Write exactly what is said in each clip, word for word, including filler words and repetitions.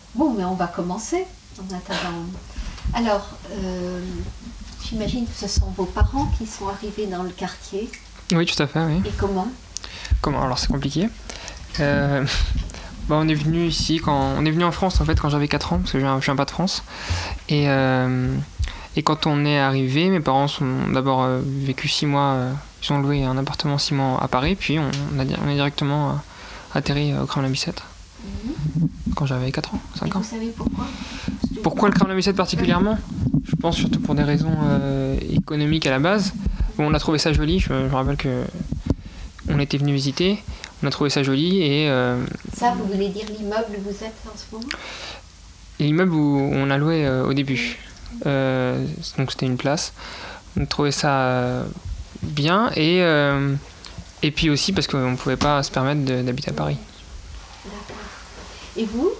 Bon, mais on va commencer en attendant. Alors, euh, j'imagine que ce sont vos parents qui sont arrivés dans le quartier. Oui, tout à fait, oui. Et comment? Comment? Alors, c'est compliqué. Euh, bah, on est venu ici, quand on est venu en France, en fait, quand j'avais quatre ans, parce que je viens, je viens pas de France. Et, euh, et quand on est arrivé, mes parents ont d'abord euh, vécu six mois, euh, ils ont loué un appartement six mois à Paris, puis on, on, a, on est directement euh, atterri au Kremlin-Bicêtre. Mmh. Quand j'avais quatre ans, cinq ans. Vous savez pourquoi? Pourquoi le Kremlin-Bicêtre particulièrement? Je pense surtout pour des raisons euh, économiques à la base. Bon, on a trouvé ça joli, je, je me rappelle que on était venu visiter, on a trouvé ça joli et... Euh, ça, vous voulez dire l'immeuble où vous êtes en ce moment? L'immeuble où on a loué euh, au début. Euh, donc c'était une place. On a trouvé ça euh, bien et, euh, et puis aussi parce qu'on ne pouvait pas se permettre de, d'habiter à Paris. D'accord. Et vous?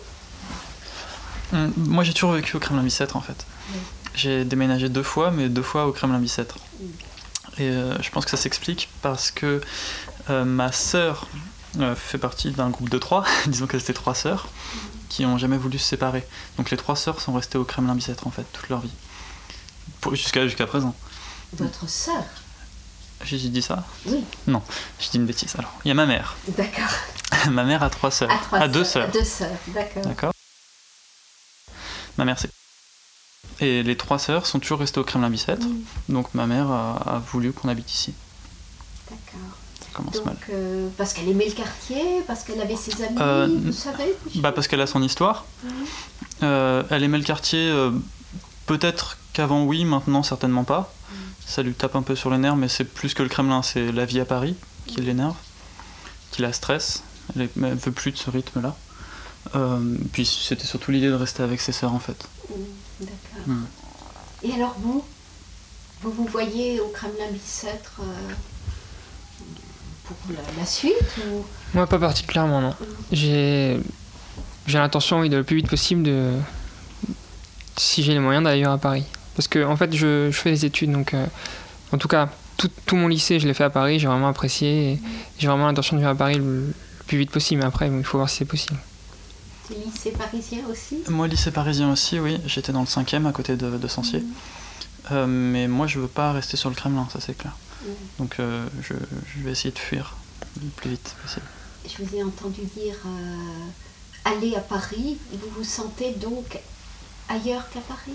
Hum, moi j'ai toujours vécu au Kremlin-Bicêtre en fait. Oui. J'ai déménagé deux fois, mais deux fois au Kremlin-Bicêtre. Oui. Et euh, je pense que ça s'explique parce que euh, ma sœur euh, fait partie d'un groupe de trois, disons qu'elles étaient trois sœurs, mmh. qui n'ont jamais voulu se séparer. Donc les trois sœurs sont restées au Kremlin-Bicêtre en fait, toute leur vie. Pour, jusqu'à, jusqu'à présent. Votre sœur? J'ai dit ça? Oui. Non, j'ai dit une bêtise alors. Il y a ma mère. D'accord. Ma mère a trois sœurs. À trois à deux sœurs. À deux sœurs, d'accord. D'accord. Ma mère c'est... Et les trois sœurs sont toujours restées au Kremlin-Bicêtre, mmh. donc ma mère a, a voulu qu'on habite ici. D'accord. Ça commence donc, mal. Euh, parce qu'elle aimait le quartier, parce qu'elle avait ses amis, euh, vous savez? Bah parce qu'elle a son histoire. Mmh. Euh, elle aimait le quartier, euh, peut-être qu'avant oui, maintenant certainement pas. Mmh. Ça lui tape un peu sur les nerfs, mais c'est plus que le Kremlin, c'est la vie à Paris qui mmh. l'énerve, qui la stresse. Elle ne veut plus de ce rythme-là. Euh, puis c'était surtout l'idée de rester avec ses sœurs en fait. Mmh. D'accord. Mmh. Et alors vous, vous vous voyez au Kremlin-Bicêtre euh, pour la, la suite ou... Moi pas particulièrement non. Mmh. J'ai, j'ai l'intention oui, de le plus vite possible de, si j'ai les moyens d'aller à Paris. Parce que en fait je, je fais des études donc euh, en tout cas tout, tout mon lycée je l'ai fait à Paris, j'ai vraiment apprécié et mmh. j'ai vraiment l'intention de venir à Paris le, le plus vite possible. Mais après bon, il faut voir si c'est possible. Lycée parisien aussi? Moi, lycée parisien aussi, oui. J'étais dans le cinquième à côté de, de Sancier. Mmh. Euh, mais moi, je veux pas rester sur le Kremlin, ça c'est clair. Mmh. Donc, euh, je, je vais essayer de fuir le plus vite possible. Je vous ai entendu dire euh, aller à Paris. Vous vous sentez donc ailleurs qu'à Paris?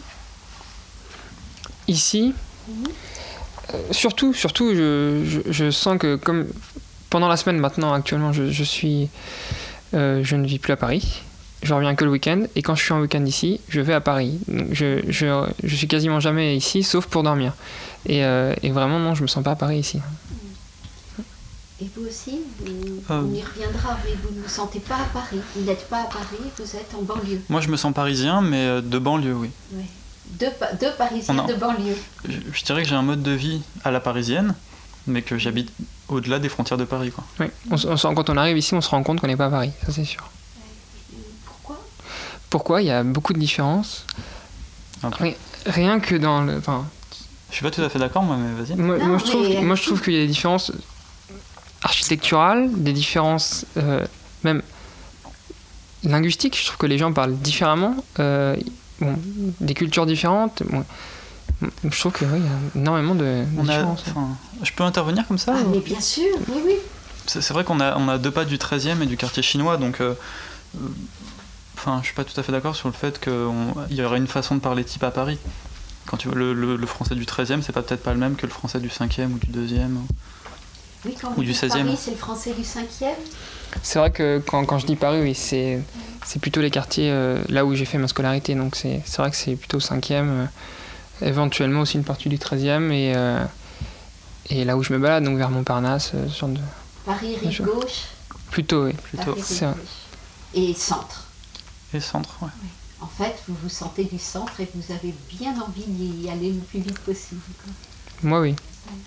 Ici, mmh. euh, surtout, surtout, je, je, je sens que comme pendant la semaine maintenant, actuellement, je, je suis, euh, je ne vis plus à Paris. Je reviens que le week-end, et quand je suis en week-end ici, je vais à Paris. Donc je, je, je suis quasiment jamais ici, sauf pour dormir. Et, euh, et vraiment, non, je me sens pas à Paris ici. Et vous aussi, vous, euh... on y reviendra, mais vous ne vous sentez pas à Paris. Vous n'êtes pas à Paris, vous êtes en banlieue. Moi, je me sens parisien, mais de banlieue, oui. Oui. Deux, deux Parisiens a... de banlieue. Je, je dirais que j'ai un mode de vie à la parisienne, mais que j'habite au-delà des frontières de Paris, quoi. Oui, on, on, quand on arrive ici, on se rend compte qu'on n'est pas à Paris, ça c'est sûr. Pourquoi? Il y a beaucoup de différences. Okay. Rien que dans le... Enfin, je suis pas tout à fait d'accord, moi, mais vas-y. Moi, non, moi, je, trouve, mais... moi je trouve qu'il y a des différences architecturales, des différences euh, même linguistiques. Je trouve que les gens parlent différemment. Euh, bon, des cultures différentes. Bon, je trouve qu'il oui, y a énormément de, de on différences. A, je peux intervenir comme ça? Ah, mais bien sûr, oui, oui. C'est, c'est vrai qu'on a, on a deux pas du treizième et du quartier chinois, donc... Euh, Enfin, je suis pas tout à fait d'accord sur le fait qu'il y aurait une façon de parler type à Paris. Quand tu vois le, le, le français du treizième, c'est pas, peut-être pas le même que le français du cinquième ou du deuxième. Oui, quand ou du seizième. Paris, c'est le français du cinquième. C'est vrai que quand, quand je dis Paris, oui, c'est, c'est plutôt les quartiers euh, là où j'ai fait ma scolarité. Donc c'est, c'est vrai que c'est plutôt cinquième, euh, éventuellement aussi une partie du treizième et, euh, et là où je me balade, donc vers Montparnasse. Euh, ce genre de... Paris, rive gauche. Plutôt, oui. Plutôt. Paris, c'est vrai. Et centre. Et centre, ouais. Oui. En fait, vous vous sentez du centre et vous avez bien envie d'y aller le plus vite possible. Quoi. Moi, oui.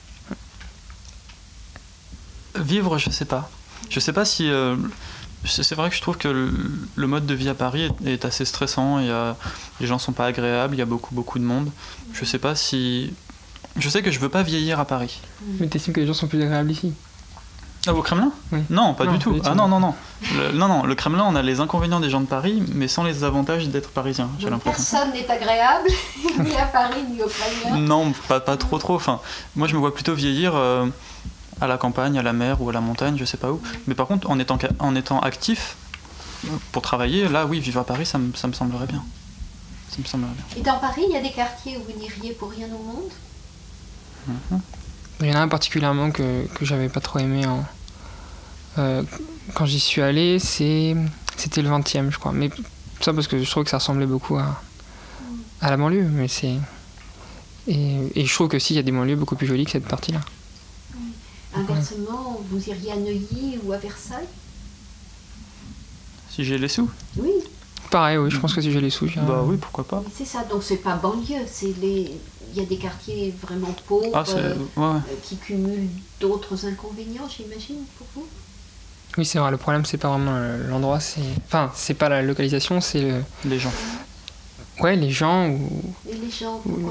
Ouais. Vivre, je sais pas. Je sais pas si... Euh, c'est vrai que je trouve que le, le mode de vie à Paris est, est assez stressant. Il y a, les gens sont pas agréables, il y a beaucoup, beaucoup de monde. Je sais pas si... Je sais que je veux pas vieillir à Paris. Mais t'estimes que les gens sont plus agréables ici? Ah, au Kremlin? Oui. Non, pas Non, du tout. pas du tout. Ah non, non, non. Le, non, non, le Kremlin, on a les inconvénients des gens de Paris, mais sans les avantages d'être parisien, j'ai Donc l'impression. personne n'est agréable, ni à Paris, ni au Kremlin. Non, pas, pas trop trop. Enfin, moi, je me vois plutôt vieillir euh, à la campagne, à la mer ou à la montagne, je sais pas où. Mais par contre, en étant, en étant actif, pour travailler, là, oui, vivre à Paris, ça me, ça me semblerait bien. Ça me semblerait bien. Et dans Paris, il y a des quartiers où vous n'iriez pour rien au monde? Mhm. Il y en a un particulièrement que, que j'avais pas trop aimé en- euh, quand j'y suis allé, c'est, c'était le vingtième, je crois. Mais ça parce que je trouve que ça ressemblait beaucoup à, à la banlieue. Mais c'est... Et, et je trouve que si, il y a des banlieues beaucoup plus jolies que cette partie-là. Inversement, vous iriez à Neuilly ou à Versailles? Si j'ai les sous? Oui, Pareil, oui, je pense que si j'ai les sous, j'irai. Bah oui, pourquoi pas. mais c'est ça. Donc c'est pas banlieue, c'est les. Il y a des quartiers vraiment pauvres Ah, c'est... euh, Ouais, ouais. euh, qui cumulent d'autres inconvénients, j'imagine, pour vous. Oui, c'est vrai, le problème, c'est pas vraiment l'endroit, c'est... Enfin, c'est pas la localisation, c'est le... Les gens. Ouais, les gens ou... Et les gens, pourquoi?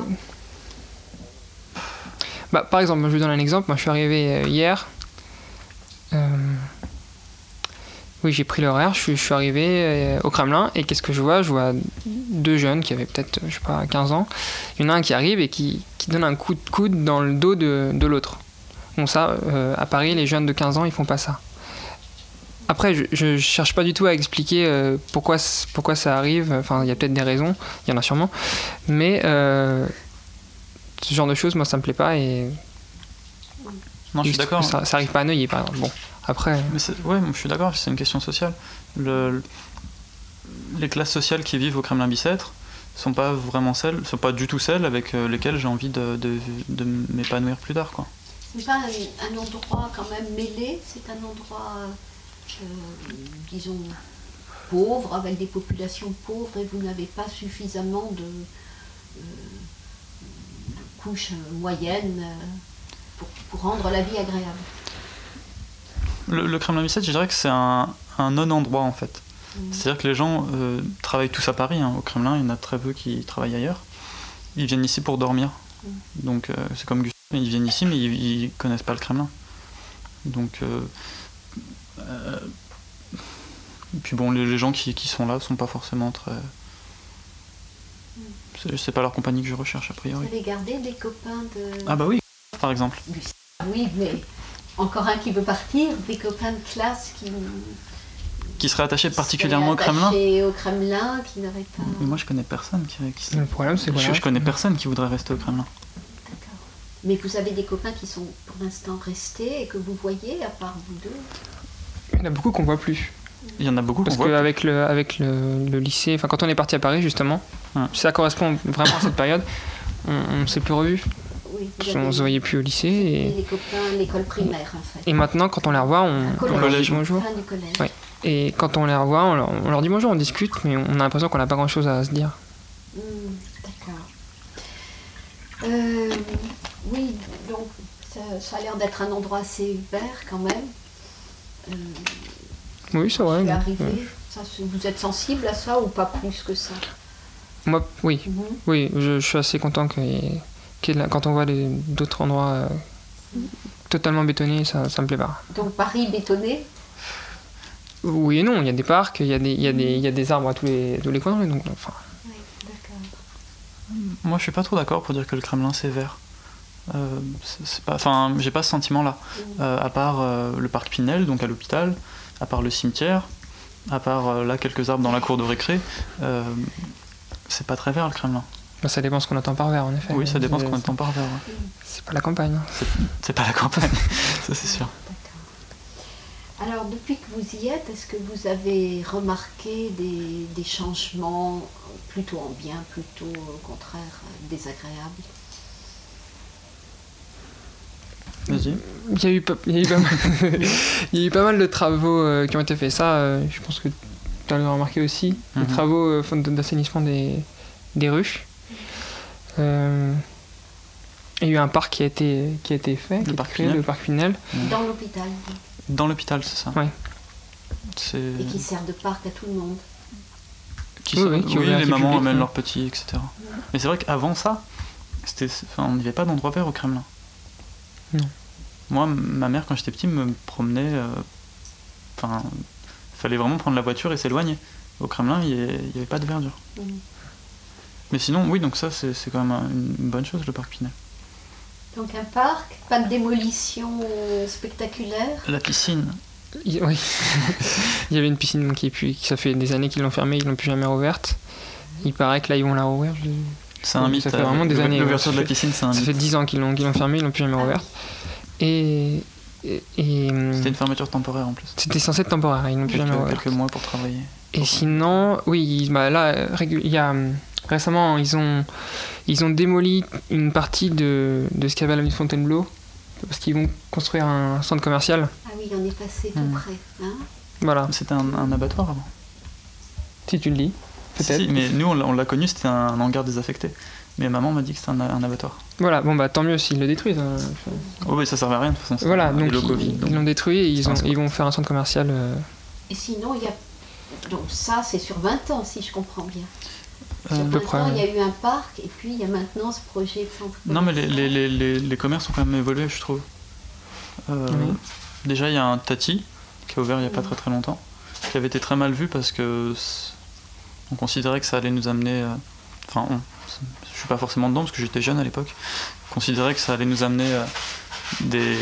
Bah, par exemple, je vous donne un exemple. Moi, je suis arrivé euh, hier. Euh, Oui, j'ai pris l'horaire. Je suis, je suis arrivé euh, au Kremlin. Et qu'est-ce que je vois? Je vois deux jeunes qui avaient peut-être, je sais pas, quinze ans. Il y en a un qui arrive et qui, qui donne un coup de coude dans le dos de, de l'autre. Bon, ça, euh, à Paris, les jeunes de quinze ans, ils font pas ça. Après, je, je cherche pas du tout à expliquer euh, pourquoi, c- pourquoi ça arrive. Enfin, il y a peut-être des raisons. Il y en a sûrement. Mais euh, ce genre de choses, moi, ça me plaît pas. Et Non, je suis juste d'accord. que Ça, ça arrive pas à Neuilly, par exemple. Bon, après, Mais c'est- ouais, je suis d'accord, c'est une question sociale. Le, le- les classes sociales qui vivent au Kremlin-Bicêtre sont pas vraiment celles, sont pas du tout celles avec euh, lesquelles j'ai envie de, de, de m'épanouir plus tard, quoi. C'est pas un, un endroit quand même mêlé, c'est un endroit, euh, disons, pauvre, avec des populations pauvres, et vous n'avez pas suffisamment de, euh, de couches moyennes euh, pour, pour rendre la vie agréable. Le, le Kremlin-Bicêtre, je dirais que c'est un, un non-endroit en fait. Mm. C'est-à-dire que les gens euh, travaillent tous à Paris, hein. Au Kremlin, il y en a très peu qui travaillent ailleurs. Ils viennent ici pour dormir. Mm. Donc euh, c'est comme Gustave, ils viennent ici mais ils, ils connaissent pas le Kremlin. Donc euh, euh, puis bon, les, les gens qui, qui sont là sont pas forcément très... C'est, c'est pas leur compagnie que je recherche a Vous priori. avez gardé des copains de... Ah bah oui, par exemple. Oui, mais encore un qui veut partir, des copains de classe qui... Qui serait attaché qui particulièrement au seraient Kremlin. attachés au Kremlin, qui n'auraient pas... Mais moi je connais personne qui, qui le problème, c'est je, voilà, je connais personne qui voudrait rester au Kremlin. D'accord. Mais vous avez des copains qui sont pour l'instant restés et que vous voyez, à part vous deux? Il y en a beaucoup qu'on voit plus. Il y en a beaucoup qu'on Parce voit. qu'avec le, avec le, le lycée, enfin quand on est parti à Paris justement, Ouais. ça correspond vraiment à cette période, on ne s'est plus revus. Oui, vous On avez se voyait plus au lycée. et Et, les copains à l'école primaire, en fait. et maintenant, quand on les revoit, on, Collège. on leur dit Collège. bonjour. Fin du collège. Ouais. Et quand on les revoit, on leur, on leur dit bonjour, on discute, mais on a l'impression qu'on n'a pas grand-chose à se dire. Hmm, d'accord. Euh, oui, donc ça, ça a l'air d'être un endroit assez vert quand même. Euh, Oui, c'est vrai. je suis Ouais. arrivée. Ça, c'est- vous êtes sensible à ça ou pas plus que ça? Moi, oui, Mhm. oui, je, je suis assez content que, qu'il y ait de la- quand on voit les- d'autres endroits euh, totalement bétonnés, ça, ça me plaît pas. Donc Paris bétonné. Oui et non, il y a des parcs, il y a des, il y a des, il y a des arbres à tous les, tous les coins de rue, donc enfin. Oui, d'accord. Moi je suis pas trop d'accord pour dire que le Kremlin c'est vert. Euh, c'est, c'est pas, enfin, j'ai pas ce sentiment-là. Euh, à part euh, le parc Pinel, donc à l'hôpital, à part le cimetière, à part euh, là quelques arbres dans la cour de récré, euh, c'est pas très vert le Kremlin. Bah, ça dépend ce qu'on entend par vert, en effet. Oui, ça dépend ce C'est- qu'on entend par vert. Ouais. C'est pas la campagne. hein. C'est, c'est pas la campagne, ça c'est sûr. D'accord. Alors, depuis que vous y êtes, est-ce que vous avez remarqué des, des changements plutôt en bien, plutôt au contraire euh, désagréables? Vas-y. Il y a eu pas, il y a eu pas, mal, il y a eu pas mal de travaux euh, qui ont été faits. Ça, euh, je pense que tu as remarqué aussi. Les Mhm. travaux euh, enfin, d'assainissement des, des rues. Euh, il y a eu un parc qui a été, qui a été fait, qui a été parc créé, Pinel. le parc Pinel. Dans l'hôpital, Dans l'hôpital, c'est ça. Ouais. C'est... et qui sert de parc à tout le monde. Qui Oui, sont- oui, qui est oui, ouvert à les tout mamans public, amènent ouais. leurs petits, et cetera. Mais c'est vrai qu'avant ça, c'était, enfin, on n'y avait pas d'endroit vert au Kremlin. Non. Moi, ma mère, quand j'étais petit, me promenait. Enfin, euh, il fallait vraiment prendre la voiture et s'éloigner. Au Kremlin, il n'y avait pas de verdure. Mmh. Mais sinon, oui, donc ça, c'est, c'est quand même une bonne chose, le parc Pinel. Donc un parc, pas de démolition spectaculaire. La piscine. Il, oui, il y avait une piscine qui, qui ça fait des années qu'ils l'ont fermée, ils l'ont plus jamais rouverte. Il paraît que là ils vont la rouvrir. Je... C'est un mythe. Ça fait vraiment des années. L'ouverture de la piscine, c'est un mythe. Ça fait dix ans qu'ils l'ont, qu'ils l'ont fermée, ils l'ont plus jamais rouverte. Et, et, et c'était une fermeture temporaire en plus. C'était censé être temporaire, ils l'ont plus quelques, jamais rouverte. Quelques mois pour travailler. Et pour sinon, oui, bah là, il y a récemment ils ont ils ont démoli une partie de de ce qu'il y avait à l'avenue de Fontainebleau. Parce qu'ils vont construire un centre commercial. Ah oui, on est passé tout mmh. près. Hein voilà. C'était un, un abattoir avant. Si tu le dis, peut-être. Si, mais nous, on l'a, on l'a connu, c'était un hangar désaffecté. Mais maman m'a dit que c'était un, un abattoir. Voilà, bon bah tant mieux s'ils le détruisent. Hein. Oh oui, ça servait à rien de toute façon. Voilà, donc ils, COVID, donc ils l'ont détruit et ils, ont, ils vont faire un centre commercial. Euh... Et sinon, il y a... Donc ça, c'est sur vingt ans, si je comprends bien. Euh, sur vingt ans, il y a eu un parc et puis il y a maintenant ce projet de centre commercial. Non, mais les, les, les, les, les commerces ont quand même évolué, je trouve. Euh, oui. Déjà, il y a un Tati qui a ouvert il n'y a pas très très longtemps, qui avait été très mal vu parce que on considérait que ça allait nous amener. Euh, enfin, on, je suis pas forcément dedans parce que j'étais jeune à l'époque. On considérait que ça allait nous amener euh, des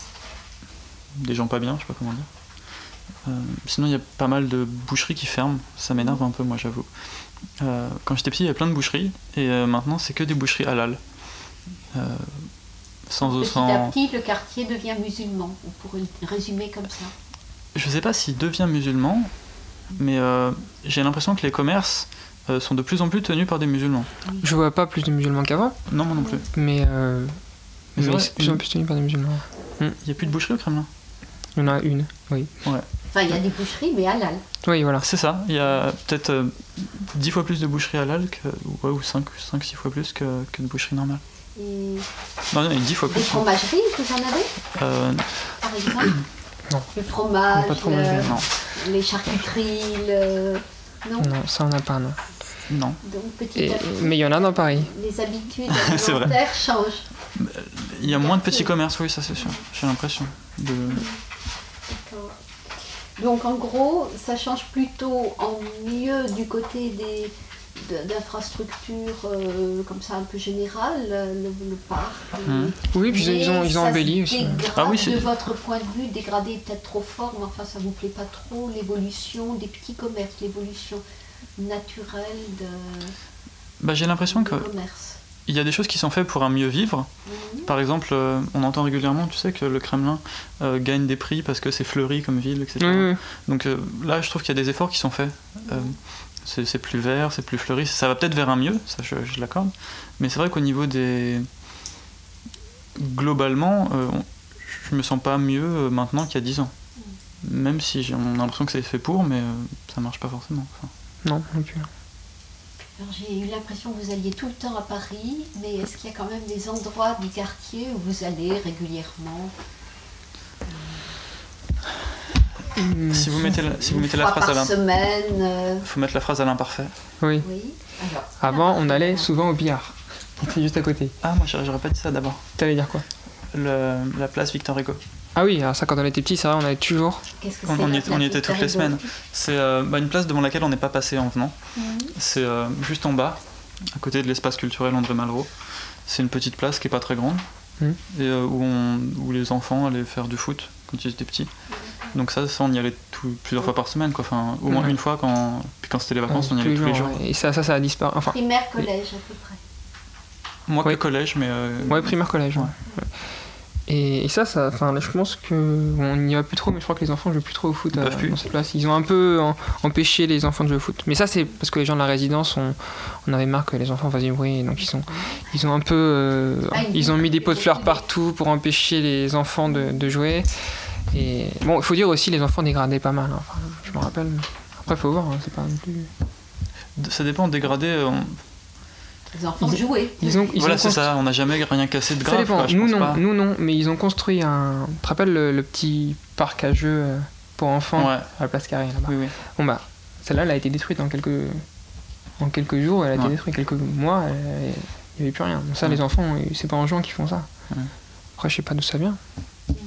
des gens pas bien, je sais pas comment dire. Euh, sinon, il y a pas mal de boucheries qui ferment. Ça m'énerve un peu, moi, j'avoue. Euh, quand j'étais petit, il y avait plein de boucheries et euh, maintenant, c'est que des boucheries halal. Euh, Sans, petit sans... à petit, le quartier devient musulman. On pourrait le résumer comme ça. Je sais pas s'il devient musulman, mais euh, j'ai l'impression que les commerces euh, sont de plus en plus tenus par des musulmans. Je vois pas plus de musulmans qu'avant. Non, moi non plus. Mais, euh, mais, mais c'est de plus en plus tenu par des musulmans. Il n'y a plus de boucherie au Kremlin? Il y en a une, oui. Ouais. Enfin, il y a des boucheries, mais halal. Oui, voilà. C'est ça. Il y a peut-être euh, dix fois plus de boucheries halal, que, ouais, ou cinq, six fois plus que, que de boucheries normales. Et... Non, non, dix fois plus. Des fromageries, vous en avez euh... Par exemple Non. Le fromage, pas de fromagerie, le... non. Les charcuteries, le... Non, non, ça on n'a pas, non. Non. Donc, petit Et, à petit, mais il y en a dans Paris. Les habitudes alimentaires changent. Il y a moins de petits commerces, oui, ça c'est sûr. J'ai l'impression. De... D'accord. Donc en gros, ça change plutôt en mieux du côté des... d'infrastructures euh, comme ça un peu générales, le, le parc. Mmh. Oui, puis ils ont, ils ont embelli aussi. Ah oui, de votre point de vue, dégradé est peut-être trop fort, mais enfin ça vous plaît pas trop, l'évolution des petits commerces, l'évolution naturelle de bah, j'ai l'impression que commerce. Il y a des choses qui sont faites pour un mieux vivre. Mmh. Par exemple, euh, on entend régulièrement, tu sais, que le Kremlin euh, gagne des prix parce que c'est fleuri comme ville, et cetera. Mmh. Donc euh, là, je trouve qu'il y a des efforts qui sont faits. Euh, mmh. C'est, c'est plus vert, c'est plus fleuri, ça va peut-être vers un mieux, ça je, je l'accorde, mais c'est vrai qu'au niveau des... Globalement, euh, on, je me sens pas mieux euh, maintenant qu'il y a dix ans. Même si j'ai, on a l'impression que c'est fait pour, mais euh, ça marche pas forcément. Enfin. Non, non plus. Alors, j'ai eu l'impression que vous alliez tout le temps à Paris, mais est-ce qu'il y a quand même des endroits du quartier où vous allez régulièrement ? Si vous mettez la, si vous mettez la phrase à l'imparfait, il faut mettre la phrase à l'imparfait. Oui. oui. Alors, avant, on allait souvent au billard. C'était juste à côté. Ah, moi j'aurais pas dit ça d'abord. T'allais dire quoi? Le, La place Victor Hugo. Ah oui, alors ça quand on était petit, c'est vrai, on allait toujours. Qu'est-ce que on, c'est on, y y, on y était toutes les semaines. C'est euh, bah, une place devant laquelle on n'est pas passé en venant. Mm-hmm. C'est euh, juste en bas, à côté de l'espace culturel André Malraux. C'est une petite place qui est pas très grande, mm-hmm. et euh, où, on, où les enfants allaient faire du foot quand ils étaient petits. Donc ça, ça on y allait tout, plusieurs fois par semaine, quoi. Enfin, au moins mmh. une fois quand, puis quand c'était les vacances, ouais, on y allait tous les jours. Et ça, ça, ça a disparu. Enfin, primaire, collège, à peu près. Moi, ouais. que collège, mais. Euh... Ouais, primaire, collège. Ouais. Ouais. Et, et ça, ça, enfin, je pense que on n'y va plus trop, mais je crois que les enfants jouent plus trop au foot à, dans cette place. Ils ont un peu en, empêché les enfants de jouer au foot. Mais ça, c'est parce que les gens de la résidence, on, on avait marre que les enfants faisaient du bruit, et donc ils sont, ils ont un peu, euh, ah, ils ont mis des pots de fleurs partout pour empêcher les enfants de, de jouer. Et bon, il faut dire aussi, les enfants dégradaient pas mal. Hein. Enfin, je me rappelle. Après, il faut voir, hein, c'est pas non plus. Ça dépend, dégradé. On... Les enfants jouaient. Ils ont, ils voilà, ont c'est constru... ça, on n'a jamais rien cassé de grave. Ça dépend, quoi, je nous pense non, pas. nous non, mais ils ont construit un. Tu te rappelles le, le petit parc à jeux pour enfants ouais. à la place Carrée là-bas. Oui, oui. Bon bah, celle-là, elle a été détruite en quelques, en quelques jours, elle a été ouais. détruite quelques mois, elle... il n'y avait plus rien. Donc ça, ouais. les enfants, c'est pas en jouant qu'ils font ça. Ouais. Après, je sais pas d'où ça vient.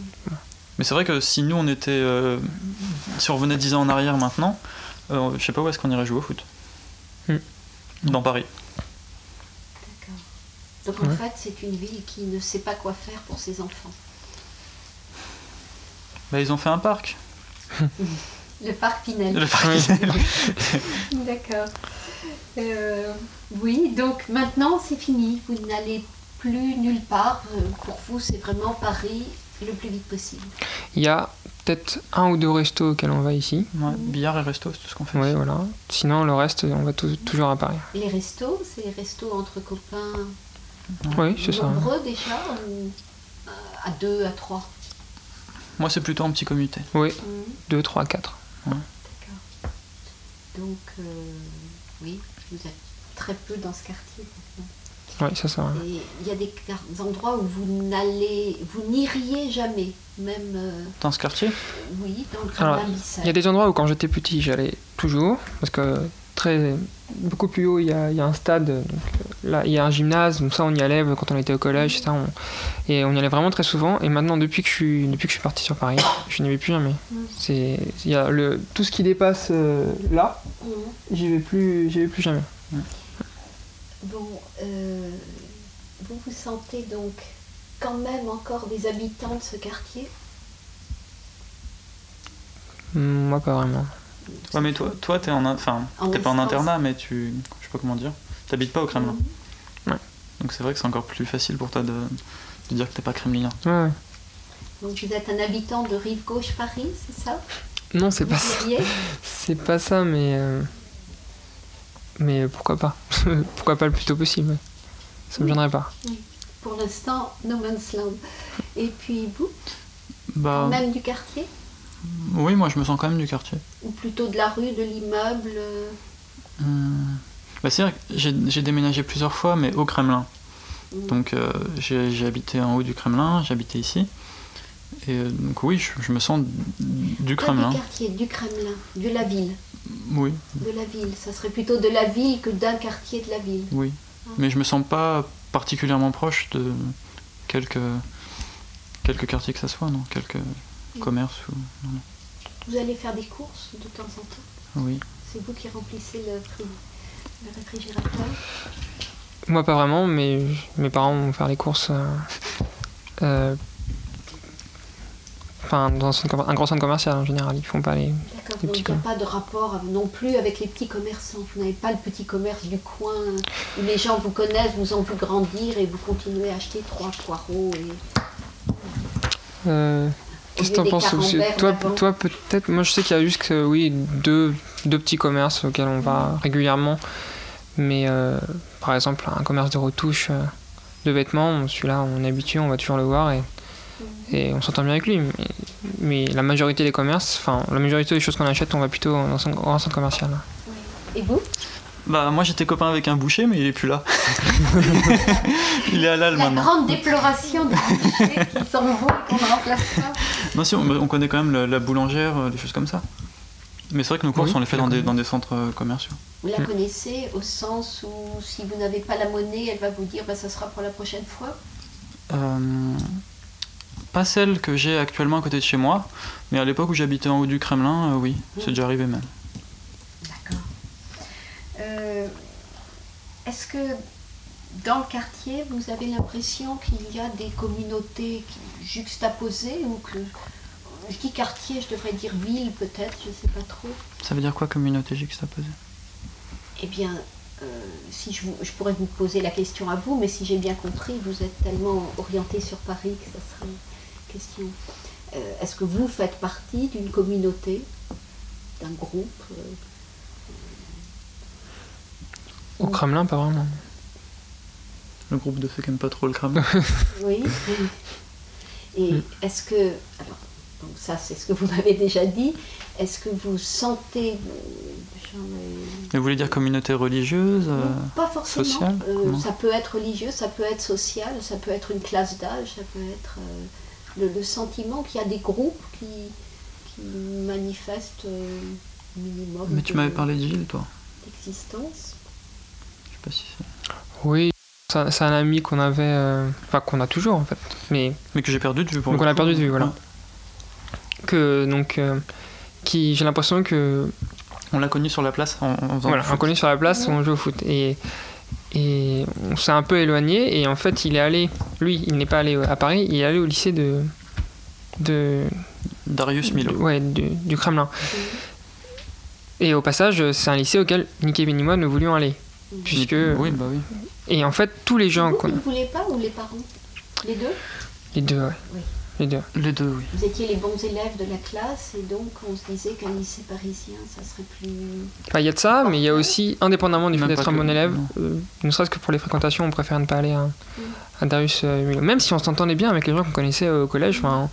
Mais c'est vrai que si nous on était, euh, si on revenait dix ans en arrière maintenant, euh, je sais pas où est-ce qu'on irait jouer au foot. Mm. Dans Paris. Donc en Ouais. fait, c'est une ville qui ne sait pas quoi faire pour ses enfants. Bah, ils ont fait un parc. Le parc Pinel. Le parc. D'accord. Euh, oui, donc maintenant c'est fini. Vous n'allez plus nulle part. Euh, Pour vous, c'est vraiment Paris le plus vite possible. Il y a peut-être un ou deux restos auxquels on va ici. Ouais, billard et resto, c'est tout ce qu'on fait. Oui, voilà. Sinon, le reste, on va tou- toujours à Paris. Les restos, c'est les restos entre copains Oui, c'est ça. nombreux déjà, ou euh, à deux, à trois. Moi, c'est plutôt un petit comité. Oui, Mhm. deux, trois, quatre. D'accord. Donc, euh, oui, vous êtes très peu dans ce quartier maintenant. Oui, ça, ça va. Et il y a des car- endroits où vous n'allez, vous n'iriez jamais, même, euh, Dans ce quartier, oui, dans le Alors, Kremlin Bicêtre. Il y a des endroits où, quand j'étais petit, j'allais toujours. Parce que très, beaucoup plus haut, il y a, il y a un stade. Donc, euh, là, il y a un gymnase. Donc, ça, on y allait quand on était au collège. Ça, on, et on y allait vraiment très souvent. Et maintenant, depuis que je suis, depuis que je suis parti sur Paris, je n'y vais plus jamais. Mm. C'est, il y a le, tout ce qui dépasse euh, là, Mhm. j'y vais plus, j'y vais plus jamais. Bon, euh, vous vous sentez donc quand même encore des habitants de ce quartier? Mm, Moi, pas vraiment. ouais, mais toi, toi, t'es en, in- enfin, En t'es pas en instance. internat, mais tu, je sais pas comment dire, t'habites pas au Kremlin. Mhm. Donc c'est vrai que c'est encore plus facile pour toi de, de dire que t'es pas kremlinien. Ouais, ouais. Donc vous êtes un habitant de Rive Gauche Paris, c'est ça? Non, c'est Vous pas ça. diriez? C'est pas ça, mais. euh, Mais pourquoi pas? Pourquoi pas le plus tôt possible? ouais. Ça me gênerait pas. Pour l'instant, no man's land. Et puis vous, Bah, quand même du quartier? oui, moi je me sens quand même du quartier. Ou plutôt de la rue, de l'immeuble? euh, Hum, Bah, c'est vrai que j'ai j'ai déménagé plusieurs fois, mais au Kremlin. mm. Donc euh, j'ai j'ai habité en haut du Kremlin, j'habitais ici. Et euh, donc oui, je, je me sens du Pas Kremlin. du quartier, du Kremlin, de la ville. Oui, De la ville. Ça serait plutôt de la ville que d'un quartier de la ville. oui. Mais je me sens pas particulièrement proche de quelques, quelques quartiers que ça soit, non? Quelques commerces ou... non, non. Vous allez faire des courses de temps en temps? Oui. C'est vous qui remplissez le, fri- le réfrigérateur? Moi, pas vraiment, mais mes parents vont faire les courses. euh, euh, Enfin, dans un, centre commer- un grand centre commercial en général. Ils font pas les. D'accord, Les donc petits il n'y a pas de rapport av- non plus avec les petits commerçants. Vous n'avez pas le petit commerce du coin où les gens vous connaissent, vous ont vu grandir et vous continuez à acheter trois poireaux et Euh, Qu'est-ce que lieu t'en des penses? Parce que camemberts Toi, d'avant. toi peut-être. Moi, je sais qu'il y a juste que, oui, deux, deux petits commerces auxquels on va régulièrement. Mais euh, par exemple, un commerce de retouche euh, de vêtements, celui-là, on est habitué, on va toujours le voir et, et on s'entend bien avec lui. Mais, mais la majorité des commerces, enfin, la majorité des choses qu'on achète, on va plutôt dans un grand centre commercial. Et vous? Bah moi j'étais copain avec un boucher, mais il est plus là. Il est à l'A L La maintenant. grande déploration des bouchers qui s'en vont et qu'on ne remplace pas. Non, si, on, on connaît quand même la, la boulangère, euh, des choses comme ça. Mais c'est vrai que nos courses, Oui, on les fait je dans la des, connais. dans des centres euh, commerciaux. Vous la Mm. connaissez au sens où si vous n'avez pas la monnaie, elle va vous dire bah, ça sera pour la prochaine fois. Euh, pas celle que j'ai actuellement à côté de chez moi, mais à l'époque où j'habitais en haut du Kremlin, euh, oui, c'est déjà arrivé même. D'accord. Euh, Est-ce que dans le quartier, vous avez l'impression qu'il y a des communautés qui- juxtaposées ou que je dis quartier, je devrais dire ville peut-être, je ne sais pas trop. Ça veut dire quoi communauté juxtaposée? Eh bien, euh, si je, vous- je pourrais vous poser la question à vous, mais si j'ai bien compris, vous êtes tellement orienté sur Paris que ça serait une question. Euh, Est-ce que vous faites partie d'une communauté, d'un groupe euh, Au Kremlin, pas vraiment. Le groupe de ceux qui n'aiment pas trop le Kremlin. Oui. Et Mm. est-ce que, alors, donc ça c'est ce que vous m'avez déjà dit, est-ce que vous sentez, euh, j'en ai- Mais vous voulez dire communauté religieuse euh, non, pas forcément, sociale Euh, Non. ça peut être religieux, ça peut être social, ça peut être une classe d'âge, ça peut être euh, le, le sentiment qu'il y a des groupes qui, qui manifestent euh, minimum Mais tu de- m'avais parlé de Gilles, toi. d'existence. Je sais pas si c'est... Oui, c'est c'est un ami qu'on avait. euh, Enfin, qu'on a toujours en fait. Mais Mais que j'ai perdu de vue pour donc le on a coup. perdu de vue, voilà. Ouais. que donc euh, qui j'ai l'impression que On l'a connu sur la place en, en faisant voilà, du foot. inconnu sur la place où on joue au foot et et on s'est un peu éloigné et en fait il est allé, lui il n'est pas allé à Paris, il est allé au lycée de de Darius Milhaud. ouais du, du Kremlin. Et au passage, c'est un lycée auquel ni Kevin ni moi ne voulions aller. Puisque... Oui, bah oui. Et en fait, tous les gens Vous, qu'on vous ne voulez pas ou les parents? Les deux? Les deux, ouais. Oui. Les deux. Les deux, oui. Vous étiez les bons élèves de la classe et donc on se disait qu'un lycée parisien, ça serait plus... Enfin, il y a de ça, mais il y a aussi, indépendamment du fait Même d'être pas un que- bon élève, non. euh, ne serait-ce que pour les fréquentations, on préfère ne pas aller à, à Darius euh, Milhaud. Même si on s'entendait bien avec les gens qu'on connaissait au collège, enfin...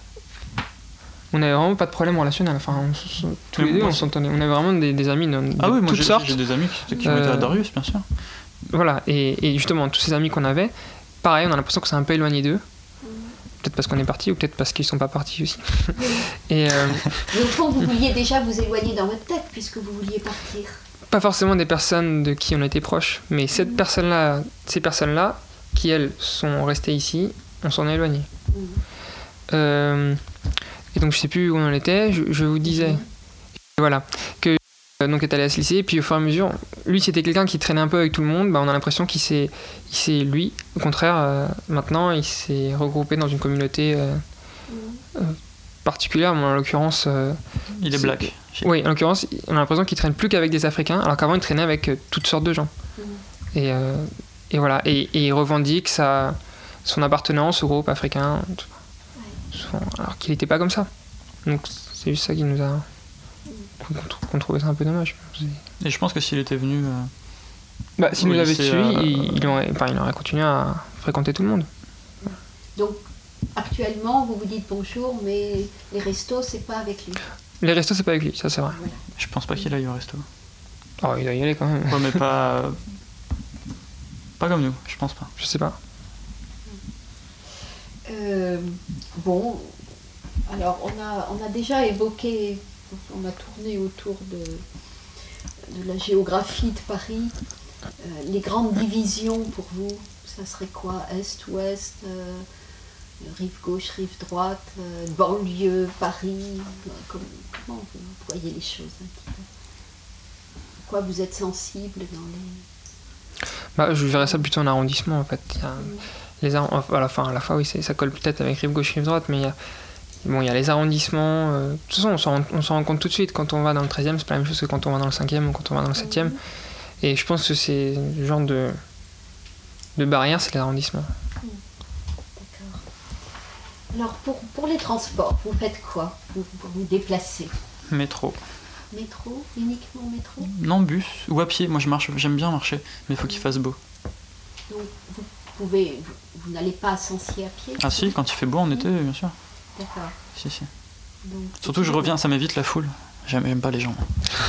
On n'avait vraiment pas de problème relationnel. Enfin, on s- tous Mais les deux, moi, on c'est- s'entendait. On avait vraiment des, des amis de, de Ah oui, moi toutes j'ai sortes. j'ai des amis qui, qui Euh, mettaient à Darius, bien sûr. Voilà, et, et justement, tous ces amis qu'on avait, pareil, on a l'impression que c'est un peu éloigné d'eux. Peut-être parce qu'on est parti, ou peut-être parce qu'ils sont pas partis aussi. Et euh, Mais au fond, vous vouliez déjà vous éloigner dans votre tête puisque vous vouliez partir. pas forcément des personnes de qui on était proches, mais cette personne-là, ces personnes-là, qui elles sont restées ici, on s'en est éloigné. Mhm. Euh, et donc je sais plus où on en était, je, je vous disais, voilà, que euh, donc est allé à ce lycée, et puis au fur et à mesure, lui c'était quelqu'un qui traînait un peu avec tout le monde, bah, on a l'impression qu'il s'est, il s'est lui, au contraire, euh, maintenant il s'est regroupé dans une communauté euh, euh, particulière, mais en l'occurrence, euh, Il est c'est- black. oui, en l'occurrence, on a l'impression qu'il traîne plus qu'avec des Africains, alors qu'avant il traînait avec euh, toutes sortes de gens. Mhm. Et, euh, et voilà, et, et il revendique sa, son appartenance au groupe africain, souvent, alors qu'il n'était pas comme ça. Donc c'est juste ça qui nous a... qu'on qu'on trouvait ça un peu dommage. C'est- Et je pense que s'il était venu. euh, Bah, s'il Au nous avait lycée, suivi, euh, il, il aurait, enfin, il aurait continué à fréquenter tout le monde. Donc actuellement, vous vous dites bonjour, mais les restos, c'est pas avec lui. Les restos, c'est pas avec lui, ça c'est vrai. Voilà. Je pense pas qu'il aille au resto. Oh, il doit y aller quand même. Ouais, mais pas. Pas comme nous, je pense pas. Je sais pas. Euh, bon, alors on a, on a déjà évoqué, on a tourné autour de, de la géographie de Paris. Euh, les grandes divisions pour vous, ça serait quoi? Est, ouest, euh, rive gauche, rive droite, euh, banlieue, Paris, euh, comme- comment vous voyez les choses un petit peu? Pourquoi vous êtes sensible dans les... Bah, je verrais ça plutôt en arrondissement en fait. Il y a les arron- enfin, à la fin, à la fois oui, c'est- ça colle peut-être avec rive gauche, rive droite, mais il y a, bon, il y a les arrondissements. euh, de toute façon, on s'en rend- on s'en rend compte tout de suite. Quand on va dans le treizième, c'est pas la même chose que quand on va dans le cinquième ou quand on va dans le septième. Et je pense que c'est le genre de, de barrière, c'est les arrondissements. D'accord. Alors pour, pour les transports, vous faites quoi pour, pour vous déplacer? Métro. Métro, uniquement métro? Non, bus ou à pied. Moi je marche, j'aime bien marcher, mais il faut qu'il fasse beau. Donc vous pouvez, vous, vous n'allez pas à Sancier à pied? Ah si, quand il fait beau en été, bien sûr. D'accord. Si, si. Donc, Surtout, je reviens, ça m'évite la foule. J'aime j'aime pas les gens.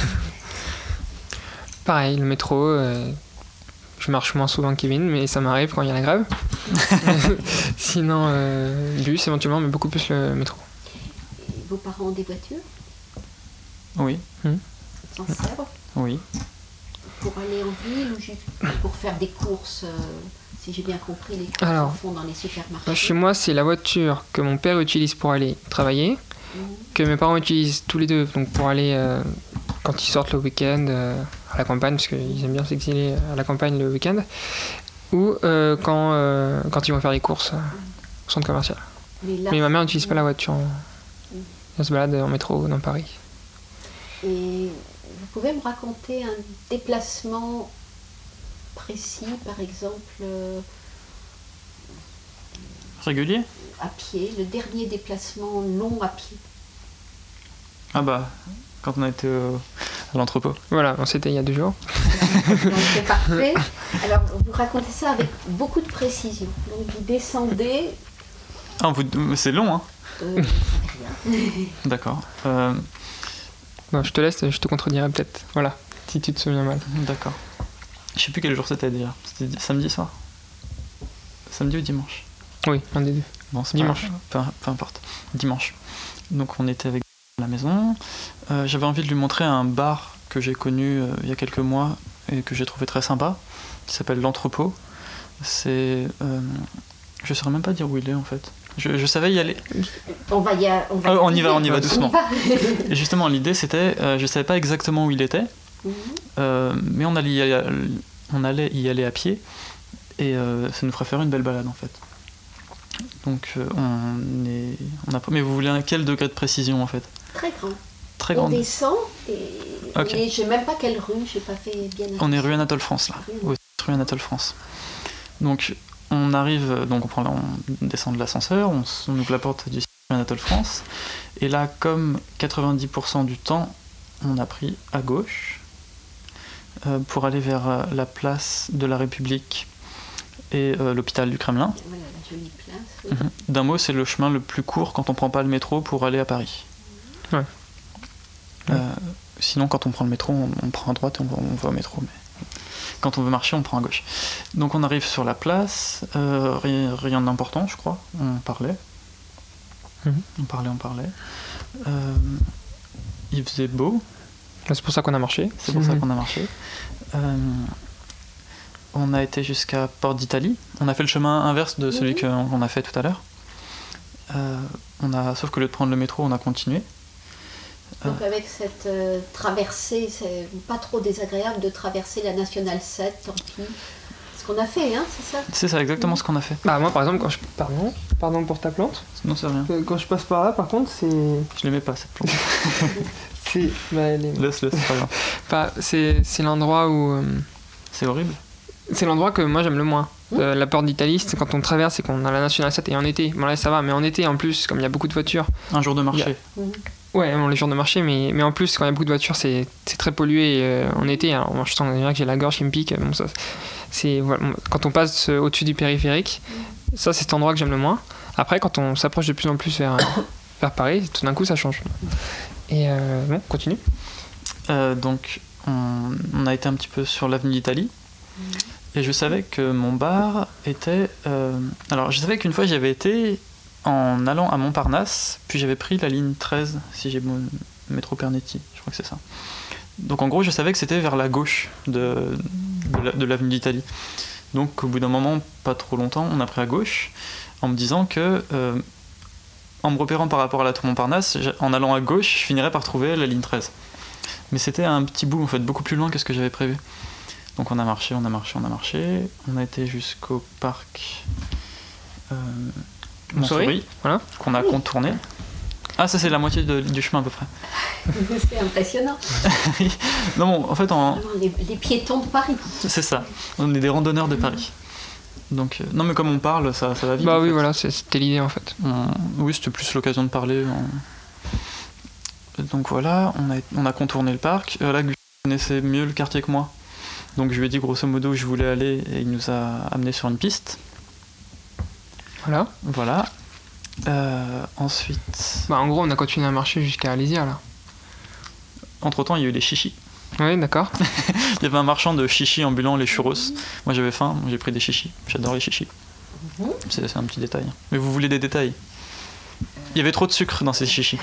Pareil, le métro, euh, je marche moins souvent que Kevin, mais ça m'arrive quand il y a la grève. Sinon, euh, bus éventuellement, mais beaucoup plus le métro. Et vos parents ont des voitures? Oui, S'en servent oui. pour aller en ville ou juste pour faire des courses? euh, si j'ai bien compris, les courses Alors, se font dans les supermarchés. Bah, chez moi, c'est la voiture que mon père utilise pour aller travailler, Mhm. que mes parents utilisent tous les deux donc pour aller euh, quand ils sortent le week-end euh, à la campagne, parce qu'ils aiment bien s'exiler à la campagne le week-end, ou euh, quand, euh, quand ils vont faire les courses euh, au centre commercial. Mais là, Mais ma mère n'utilise pas la voiture. Elle se balade en métro dans Paris. et vous pouvez me raconter un déplacement précis, par exemple euh, Régulier? à pied, le dernier déplacement long à pied? Ah bah, quand on a été euh, à l'entrepôt. Voilà, bon, c'était il y a deux jours. Donc c'est parfait. Alors vous racontez ça avec beaucoup de précision. Donc vous descendez, Ah, vous... c'est long, hein? euh, rien. D'accord. Euh, Bon, je te laisse, je te contredirai peut-être. Voilà, si tu te souviens mal. D'accord. Je sais plus quel jour c'était déjà. C'était di- samedi soir? Samedi ou dimanche? Oui, un des deux. Bon, c'est Dimanche. pas- Peu, peu importe. Dimanche. Donc on était avec à la maison. Euh, J'avais envie de lui montrer un bar que j'ai connu euh, il y a quelques mois et que j'ai trouvé très sympa, qui s'appelle l'Entrepôt. C'est... euh, je saurais même pas dire où il est en fait. Je, je savais y aller. On va y, a, on va y, euh, on y va, on y va on doucement. y va. Et justement, l'idée c'était, euh, je savais pas exactement où il était, Mhm. euh, mais on allait, y aller, on allait y aller à pied, et euh, ça nous ferait faire une belle balade en fait. Donc euh, on est, on a, mais vous voulez un quel degré de précision en fait? Très grand. Très On grande. descend et Ok. on est, je sais même pas quelle rue, j'ai pas fait bien attention. On est rue Anatole France là, oui, rue Anatole France. Donc on arrive, donc on prend, on descend de l'ascenseur, on, s- on ouvre la porte du site rue Anatole France, et là comme quatre-vingt-dix pour cent du temps, on a pris à gauche euh, pour aller vers euh, la place de la République et euh, l'hôpital du Kremlin. Voilà la jolie place. Oui. Mhm. D'un mot, c'est le chemin le plus court quand on prend pas le métro pour aller à Paris. Ouais. Euh, sinon, quand on prend le métro, on, on prend à droite et on va, on va au métro. Mais quand on veut marcher, on prend à gauche. Donc on arrive sur la place, euh, rien, rien d'important, je crois. On parlait. Mhm. On parlait, on parlait. Euh, il faisait beau, C'est pour ça qu'on a marché. c'est pour ça qu'on a marché. Euh, on a été jusqu'à Porte d'Italie. On a fait le chemin inverse de celui Mhm. qu'on qu'on a fait tout à l'heure. Euh, on a, sauf qu'au lieu de prendre le métro, on a continué. Donc avec cette euh, traversée, c'est pas trop désagréable de traverser la Nationale sept, tant pis. Ce qu'on a fait, hein, c'est ça? C'est ça, exactement ce qu'on a fait. Bah moi par exemple quand je pardon pardon pour ta plante, Non, c'est rien. euh, quand je passe par là par contre c'est Je l'aimais pas, cette plante. c'est bah, elle est- Laisse-le, c'est pas grave. Bah, c'est c'est l'endroit où euh, C'est horrible. c'est l'endroit que moi j'aime le moins. Euh, la porte d'Italie, c'est quand on traverse et qu'on a la Nationale sept et en été. Bon là ça va, mais en été en plus, comme il y a beaucoup de voitures. Un jour de marché. Mhm. Ouais, bon, les jours de marché, mais, mais en plus quand il y a beaucoup de voitures, c'est c'est très pollué euh, en été. Alors moi je sens déjà que j'ai la gorge qui me pique. Bon, ça, c'est voilà, bon, quand on passe euh, au-dessus du périphérique, ça c'est cet endroit que j'aime le moins. Après quand on s'approche de plus en plus vers vers Paris, tout d'un coup ça change. Et euh, bon, continue. Euh, donc, on, on a été un petit peu sur l'avenue d'Italie. Et je savais que mon bar était... euh, alors, je savais qu'une fois, j'y avais été en allant à Montparnasse, puis j'avais pris la ligne treize, si j'ai mon métro Pernetti, je crois que c'est ça. Donc, en gros, je savais que c'était vers la gauche de, de la- de l'avenue d'Italie. Donc, au bout d'un moment, pas trop longtemps, on a pris à gauche, en me disant que... euh, en me repérant par rapport à la tour Montparnasse, j'a- en allant à gauche, je finirais par trouver la ligne treize. Mais c'était un petit bout, en fait, beaucoup plus loin que ce que j'avais prévu. Donc on a marché, on a marché, on a marché. On a été jusqu'au parc euh, Montsouris, Montsouris, voilà. qu'on a contourné. Ah, ça c'est la moitié de- du chemin à peu près. C'est impressionnant. Non, bon, en fait, en- Vraiment, Les, les piétons de Paris. c'est ça. On est des randonneurs de Paris. Donc, euh, non, mais comme on parle, ça, ça va vite. Bah en oui, fait. voilà, c'est- c'était l'idée en fait. On- Oui, c'était plus l'occasion de parler. en- Donc voilà, on a, on a contourné le parc. Euh, là, Gustave connaissait mieux le quartier que moi. Donc je lui ai dit grosso modo où je voulais aller et il nous a amené sur une piste. Voilà. Voilà. Euh, ensuite, Bah en gros, on a continué à marcher jusqu'à Alésia là. entre-temps, il y a eu les chichis. Oui, d'accord. Il y avait un marchand de chichis ambulant, les churros. Moi j'avais faim, j'ai pris des chichis. J'adore les chichis. Mhm. C'est c'est un petit détail. Mais vous voulez des détails? Il y avait trop de sucre dans ces chichis.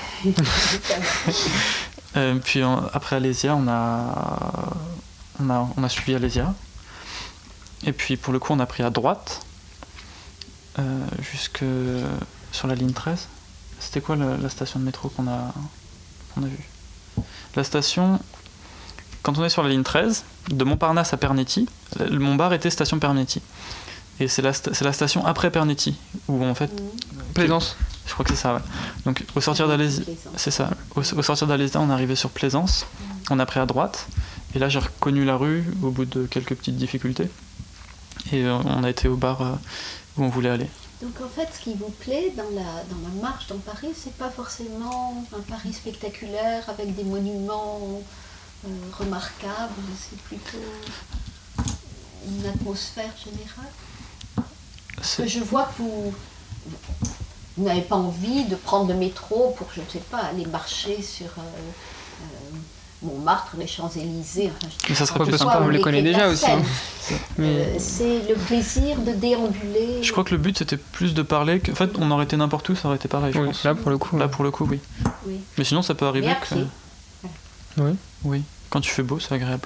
Euh, puis euh, après Alésia, on a... On, a, on a suivi Alésia. Et puis pour le coup, on a pris à droite, euh, jusque sur la ligne treize. C'était quoi la, la station de métro qu'on a, qu'on a vue? La station, quand on est sur la ligne treize, de Montparnasse à Pernetti, le- mon bar était station Pernetti. Et c'est la, sta- c'est la station après Pernetti, où en fait, Plaisance. je crois que c'est ça, ouais. Donc au sortir d'Alésia, c'est ça. Au, au sortir d'Alésia, on est arrivé sur Plaisance. On a pris à droite. Et là, j'ai reconnu la rue au bout de quelques petites difficultés. Et euh, on a été au bar euh, où on voulait aller. Donc en fait, ce qui vous plaît dans la, dans la marche dans Paris, c'est pas forcément un Paris spectaculaire avec des monuments euh, remarquables, c'est plutôt une atmosphère générale. Parce que C'est- je vois que vous, vous n'avez pas envie de prendre le métro pour, je ne sais pas, aller marcher sur euh, euh, Montmartre, les Champs-Élysées. Enfin, je Mais ça sais serait pas plus pourquoi, sympa, on ou les connaît quais de la déjà aussi, Seine. hein. Mais Euh, c'est le plaisir de déambuler. Je crois que le but c'était plus de parler. Que... En fait, on aurait été n'importe où, ça aurait été pareil, je oui, pense. là pour le coup. Là, pour le coup, oui. Oui. Mais sinon, ça peut arriver Mais à que. pied. Oui. Oui. Quand tu fais beau, c'est agréable.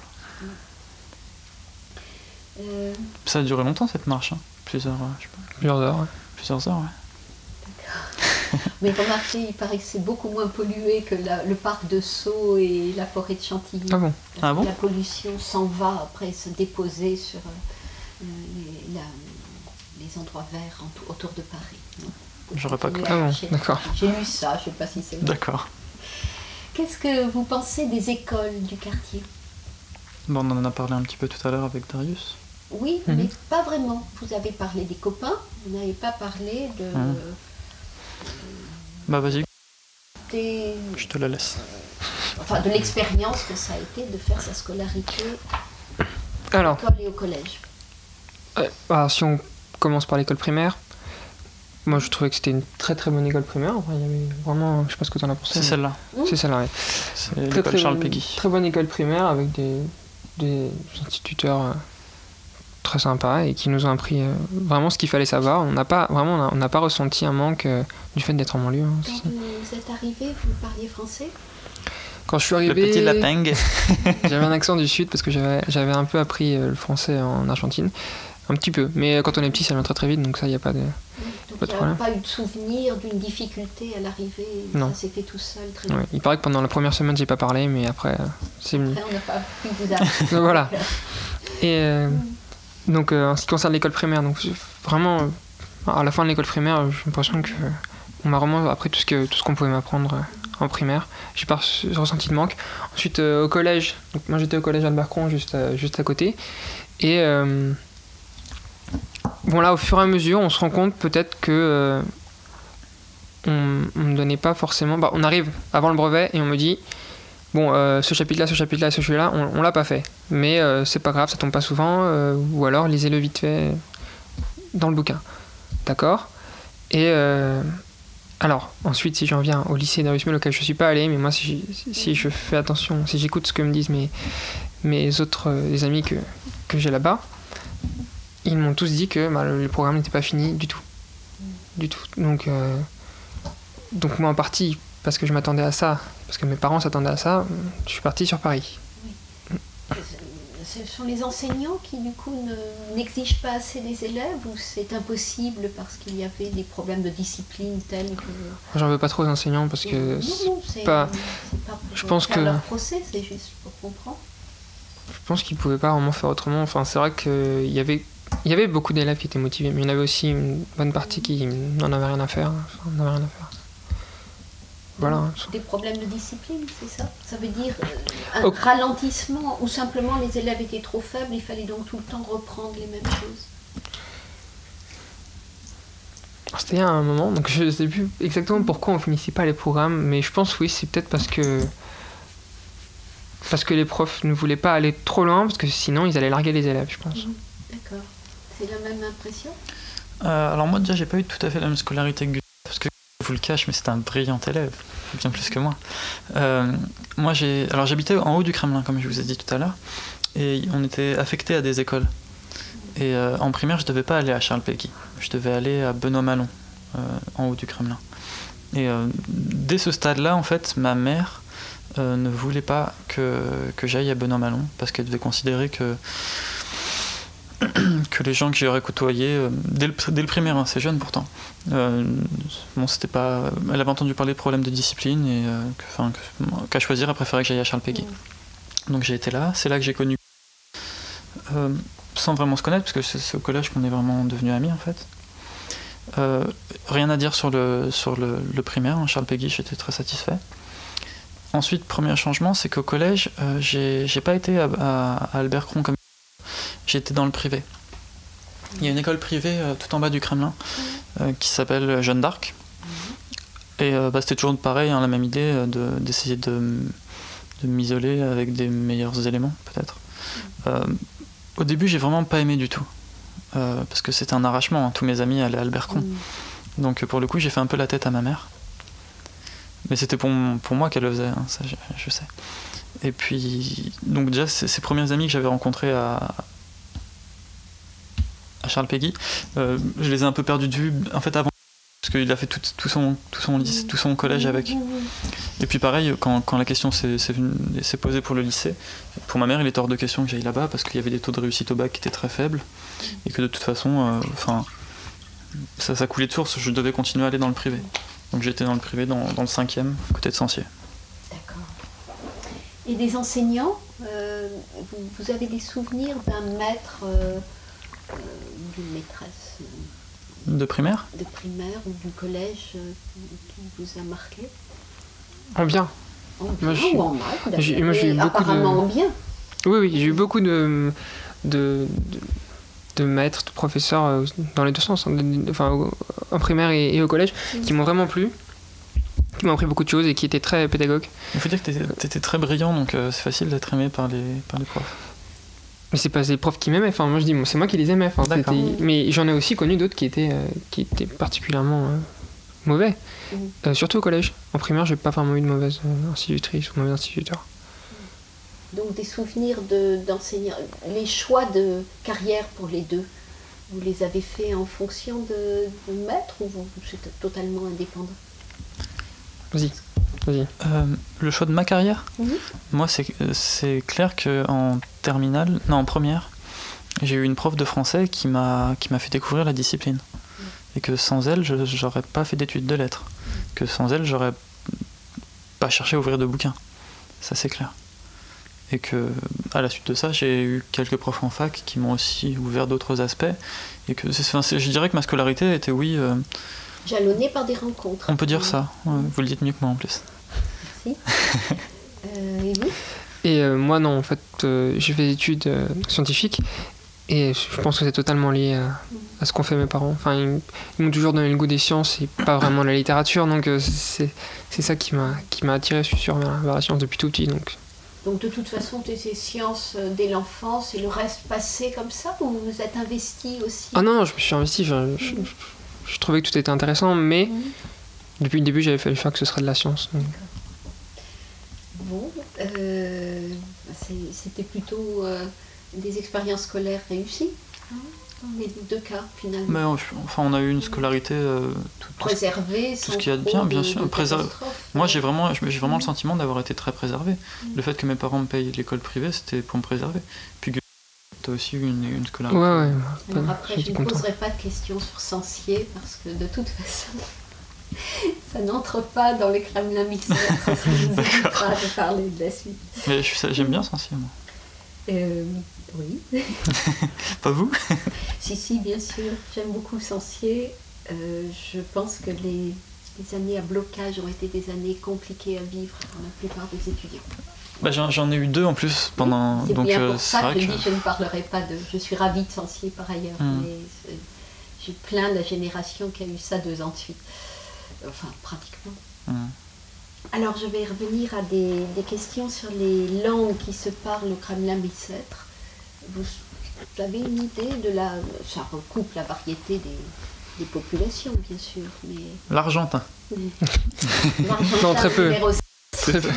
Euh, Ça a duré longtemps cette marche. Hein. Plusieurs, euh, je sais pas, Plusieurs heures. Ouais. plusieurs heures, ouais. Mais remarquez, il paraît que c'est beaucoup moins pollué que la- le parc de Sceaux et la forêt de Chantilly. Ah bon? Parce Ah que bon la pollution s'en va après se déposer sur euh, les, la- les endroits verts en- autour de Paris. Donc, faut J'aurais pas continuer cru. à Ah bon, marcher. d'accord. J'ai lu ça, je ne sais pas si c'est vrai. D'accord. Qu'est-ce que vous pensez des écoles du quartier? Bon, on en a parlé un petit peu tout à l'heure avec Darius. Oui, Mhm. mais pas vraiment. Vous avez parlé des copains, vous n'avez pas parlé de, Mhm. Bah vas-y, des- je te la laisse. enfin, de l'expérience que ça a été de faire sa scolarité Alors, à l'école et au collège. euh, alors, si on commence par l'école primaire, moi je trouvais que c'était une très très bonne école primaire. Enfin, il y avait vraiment, je sais pas ce que tu en as pensé. C'est mais- celle-là. C'est celle-là, ouais. C'est Très, l'école très Charles bonne- Péguy. Très bonne école primaire avec des, des instituteurs euh, très sympas et qui nous ont appris euh, vraiment ce qu'il fallait savoir. On n'a pas vraiment, on a- on n'a pas ressenti un manque euh, du fait d'être en banlieue. hein. Quand vous êtes arrivé, vous parliez français? Quand je suis Le arrivé, petit lapin. j'avais un accent du sud parce que j'avais, j'avais un peu appris euh, le français en Argentine. Un petit peu. Mais quand on est petit, ça vient très très vite, donc ça, il n'y a pas de... Donc Pas de il n'y a problème. pas eu de souvenir d'une difficulté à l'arrivée, Non. ça s'est fait tout seul très Ouais. vite. Il paraît que pendant la première semaine, j'ai pas parlé, mais après, euh, c'est mieux. Après, on n'a pas pu vous apprendre. Donc, voilà. Et euh, donc, euh, en ce qui concerne l'école primaire, donc vraiment, euh, à la fin de l'école primaire, j'ai l'impression que euh, on m'a vraiment appris tout ce que tout ce qu'on pouvait m'apprendre euh, en primaire. J'ai pas reçu- ressenti de manque. Ensuite, euh, au collège, donc moi j'étais au collège Albert Cron, juste à, juste à côté, et euh, bon là, au fur et à mesure, on se rend compte peut-être que euh, on, on me donnait pas forcément. Bah, on arrive avant le brevet et on me dit. Bon, euh, ce chapitre-là, ce chapitre-là, ce chapitre-là, on, on l'a pas fait. Mais euh, c'est pas grave, ça tombe pas souvent. euh, ou alors, lisez-le vite fait dans le bouquin. D'accord? Et euh, alors, ensuite, si j'en viens au lycée Darius Milhaud, auquel je suis pas allé, mais moi, si, si je fais attention, si j'écoute ce que me disent mes, mes autres euh, les amis que, que j'ai là-bas, ils m'ont tous dit que bah, le, le programme n'était pas fini du tout. Du tout. Donc, euh, donc moi, en partie, parce que je m'attendais à ça, parce que mes parents s'attendaient à ça, je suis parti sur Paris. Ce sont les enseignants qui, du coup, ne- n'exigent pas assez des élèves ou c'est impossible parce qu'il y avait des problèmes de discipline tels que... J'en veux pas trop aux enseignants parce que non, non, c'est pas- c'est pas pour je pense faire que- leur procès, c'est juste pour comprendre. je pense qu'ils pouvaient pas vraiment faire autrement. Enfin, c'est vrai qu'il y avait, il y avait beaucoup d'élèves qui étaient motivés, mais il y en avait aussi une bonne partie qui n'en avaient rien à faire. Enfin, n'en avaient rien à faire. Voilà. Des problèmes de discipline, c'est ça? Ça veut dire euh, un Oh. ralentissement ou simplement les élèves étaient trop faibles, il fallait donc tout le temps reprendre les mêmes choses? C'était à un moment, donc je sais plus exactement pourquoi on finissait pas les programmes, mais je pense oui, c'est peut-être parce que parce que les profs ne voulaient pas aller trop loin, parce que sinon ils allaient larguer les élèves, je pense. D'accord. C'est la même impression? Euh, alors moi déjà j'ai pas eu tout à fait la même scolarité que Gustave, parce que je vous le cache, mais c'était un brillant élève, bien plus que moi. Euh, moi j'ai, alors j'habitais en haut du Kremlin, comme je vous ai dit tout à l'heure, et on était affecté à des écoles. Et euh, en primaire je devais pas aller à Charles Péguy, je devais aller à Benoît Malon, euh, en haut du Kremlin. Et euh, dès ce stade-là, en fait, ma mère euh, ne voulait pas que, que j'aille à Benoît Malon, parce qu'elle devait considérer que que les gens que j'aurais côtoyés euh, dès, le, dès le primaire, hein, c'est jeune pourtant, euh, bon, c'était pas, elle avait entendu parler de problèmes de discipline et euh, que, enfin, que, qu'à choisir, elle préférait que j'aille à Charles Péguy. Mmh. Donc j'ai été là, c'est là que j'ai connu, euh, sans vraiment se connaître, parce que c'est, c'est au collège qu'on est vraiment devenus amis en fait. Euh, rien à dire sur le, sur le, le primaire, hein, Charles Péguy, j'étais très satisfait. Ensuite, premier changement, c'est qu'au collège, euh, j'ai, j'ai pas été à, à, à Albert Cron comme j'étais dans le privé. Il y a une école privée euh, tout en bas du Kremlin euh, qui s'appelle Jeanne d'Arc. Et euh, bah, c'était toujours pareil, hein, la même idée euh, de, d'essayer de, de m'isoler avec des meilleurs éléments, peut-être. Euh, au début, j'ai vraiment pas aimé du tout. Euh, parce que c'était un arrachement, hein, tous mes amis allaient à Albert Cron. Donc pour le coup, j'ai fait un peu la tête à ma mère. Mais c'était pour, pour moi qu'elle le faisait, hein, ça je, je sais. Et puis, donc déjà, ces, ces premiers amis que j'avais rencontrés à, à Charles Péguy, euh, je les ai un peu perdus de vue, en fait, avant, parce qu'il a fait tout, tout, son, tout, son lycée, tout son collège avec. Et puis pareil, quand, quand la question s'est, s'est, s'est posée pour le lycée, pour ma mère, il était hors de question que j'aille là-bas, parce qu'il y avait des taux de réussite au bac qui étaient très faibles, et que de toute façon, enfin... Euh, ça, ça coulait de source, je devais continuer à aller dans le privé. Donc j'étais dans le privé, dans, dans le cinquième, côté de Sancier. D'accord. Et des enseignants, euh, vous, vous avez des souvenirs d'un maître, euh, euh, d'une maîtresse euh, De primaire? de primaire ou du collège euh, qui, qui vous a marqué? En bien. En bien Moi, je- ou en mal j'ai- d'ailleurs, moi, j'ai eu mais beaucoup de- apparemment en bien. Oui, oui, j'ai eu beaucoup de, de, de, de maîtres, de professeurs euh, dans les deux sens, hein, de- de- enfin, au- en primaire et, et au collège, qui m'ont vraiment plu, qui m'ont appris beaucoup de choses et qui étaient très pédagogues. Il faut dire que t'étais, t'étais très brillant, donc euh, c'est facile d'être aimé par les, par les profs. Mais c'est pas les profs qui m'aimaient, enfin, moi je dis, moi, c'est moi qui les aimais. Enfin, D'accord. c'était- mais j'en ai aussi connu d'autres qui étaient, euh, qui étaient particulièrement euh, mauvais, Mhm. Euh, surtout au collège. En primaire, j'ai pas vraiment eu de mauvaise euh, institutrice ou mauvais instituteur. Donc des souvenirs de, d'enseignants. Les choix de carrière pour les deux, vous les avez faits en fonction de, de maître ou vous, c'était totalement indépendant? Vas-y, vas-y. Euh, le choix de ma carrière, Mhm. moi c'est, c'est clair qu'en terminale, non en première, j'ai eu une prof de français qui m'a, qui m'a fait découvrir la discipline. Et que sans elle, je, j'aurais pas fait d'études de lettres. Que sans elle, j'aurais pas cherché à ouvrir de bouquins. Ça c'est clair. Et que à la suite de ça, j'ai eu quelques profs en fac qui m'ont aussi ouvert d'autres aspects. Et que c'est, enfin, c'est- je dirais que ma scolarité était, oui, euh, Jalonné par des rencontres. on peut dire ça. Ouais, vous le dites mieux que moi en plus. Merci. Euh, et vous? Et euh, moi, non, en fait, euh, j'ai fait des études euh, scientifiques et je pense que c'est totalement lié à, à ce qu'ont fait mes parents. Enfin, ils, ils m'ont toujours donné le goût des sciences et pas vraiment la littérature, donc euh, c'est, c'est ça qui m'a, qui m'a attiré, je suis sûr, vers, vers la science depuis tout petit. Donc. Donc de toute façon, tu étais sciences euh, dès l'enfance et le reste passé comme ça, ou vous vous êtes investi aussi? Ah non, non, je me suis investi, je, je, je, je trouvais que tout était intéressant, mais Mhm. depuis le début, j'avais fallu faire que ce serait de la science. donc. Bon, euh, c'est- c'était plutôt euh, des expériences scolaires réussies, hein, dans les deux cas finalement. Mais euh, je- enfin, on a eu une scolarité euh, tout- tout- Préservées, ce qu'il y a de bien, bien sûr, préservé. Moi, j'ai vraiment, j'ai vraiment le sentiment d'avoir été très préservé. Le fait que mes parents me payent l'école privée, c'était pour me préserver. Puis que tu as aussi eu une, une scolarité. Ouais, ouais. Alors ouais, après, je j'étais ne content. poserai pas de questions sur Sancier parce que de toute façon, ça n'entre pas dans les Kremlin mixeurs. Ça nous évitera de parler de la suite. Mais je suis, j'aime bien Sancier, moi. Euh, oui, Pas vous? si, si, bien sûr. J'aime beaucoup Sancier. Euh, je pense que les, les années à blocage ont été des années compliquées à vivre pour la plupart des étudiants. Bah, j'en, j'en ai eu deux en plus pendant. C'est donc bien euh, pour c'est ça vrai que je que. dis je ne parlerai pas de... Je suis ravie de Sancier par ailleurs, Mm. mais c'est- j'ai plein de la génération qui a eu ça deux ans de suite. Enfin, pratiquement. Hmm. Alors, je vais revenir à des, des questions sur les langues qui se parlent au Kremlin-Bicêtre. Vous, vous avez une idée de la... Ça recoupe la variété des, des populations, bien sûr, mais... L'argentin. L'Argentin, Non, très peu. numéro six. Très peu.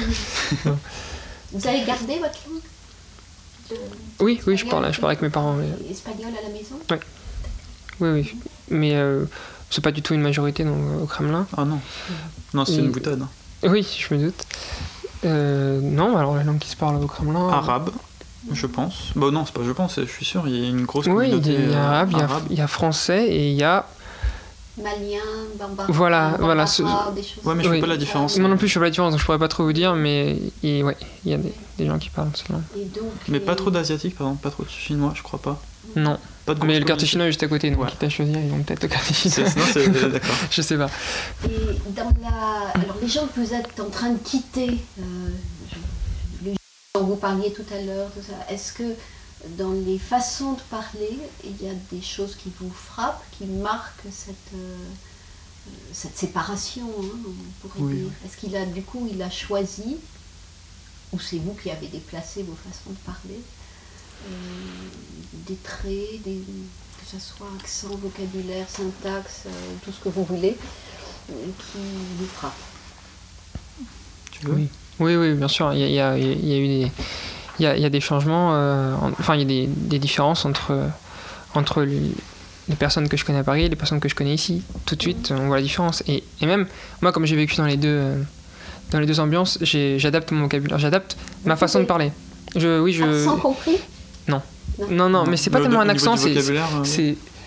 Vous avez gardé votre langue? Le- Oui, oui, je parlais, je parlais avec mes parents. mais- Espagnol à la maison? Oui, oui. Mais euh, c'est pas du tout une majorité donc, au Kremlin. Ah non. Non, c'est Et- une boutade. hein. Oui, je me doute. Euh, non, alors la langue qui se parle au Kremlin. Arabe, je pense. Bah non, c'est pas je pense, je suis sûr, il y a une grosse Oui, il communauté y a euh, arabe, il y a, arabe. il y a français et il y a. Malien, bambara, Voilà, bambara, voilà, ce- des choses Ouais, mais je Oui. fais pas la différence. Moi non plus, je fais pas la différence, donc je pourrais pas trop vous dire, mais il, ouais, il y a des, des gens qui parlent cette langue. Et donc, Mais pas les- trop d'asiatiques, par exemple, pas trop de chinois, je crois pas. Non, Pas de mais le grosse quartier chinois est juste à côté, donc Ouais. quitte à choisir, ils vont peut-être au quartier communauté. chinois. C'est, non, c'est euh, d'accord. Je sais pas. Et dans la... Alors, les gens que vous êtes en train de quitter, euh, je- les gens dont vous parliez tout à l'heure, tout ça, est-ce que dans les façons de parler, il y a des choses qui vous frappent, qui marquent cette, euh, cette séparation, hein, on pourrait Oui. dire? Est-ce qu'il a, du coup, il a choisi, ou c'est vous qui avez déplacé vos façons de parler, euh, des traits, des, que ce soit accent, vocabulaire, syntaxe, euh, tout ce que vous voulez, euh, qui vous frappent? Tu veux Oui. Oui, oui, bien sûr. Il y a, il y a- il y a eu des, il y a, il y a des changements, euh, en- enfin, il y a des, des différences entre, entre les, les personnes que je connais à Paris et les personnes que je connais ici. Tout de suite, on voit la différence. Et, et même, moi, comme j'ai vécu dans les deux, euh, dans les deux ambiances, j'ai- j'adapte mon vocabulaire, j'adapte ma Vous façon de pouvez- parler. Je, oui, je. Accent compris? Non, non, mais c'est pas Le- tellement au un niveau accent, du c'est. vocabulaire, euh, c'est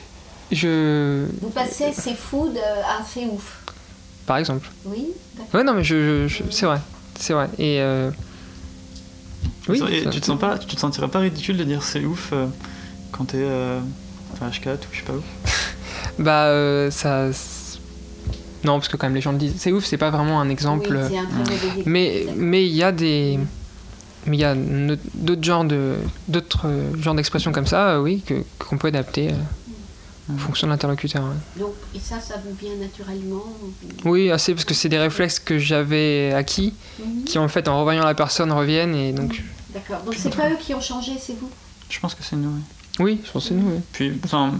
je... Vous passez ces food à c'est ouf. Par exemple. Oui, d'accord. Ouais, non, mais je, je, je- c'est vrai. C'est vrai. Et... euh, Oui. Et ça- tu te sens pas, tu te sentirais pas ridicule de dire c'est ouf euh, quand t'es euh, enfin, H quatre ou je sais pas où. Bah, euh, ça... Non, parce que quand même, les gens le disent. C'est ouf, c'est pas vraiment un exemple... Oui, c'est un très mauvais exemple. Mais mais il y a des mais il y a no- d'autres genres de d'autres euh, genres d'expressions comme ça, euh, oui, que qu'on peut adapter euh, en fonction de l'interlocuteur. Ouais. Donc, et ça, ça vous vient naturellement? Oui, assez parce que c'est des réflexes que j'avais acquis, Mhm. qui en fait en revoyant la personne reviennent et donc D'accord. Donc, c'est pas eux qui ont changé, c'est vous? Je pense que c'est nous. Oui. oui, je pense que c'est nous. Oui. Puis, enfin,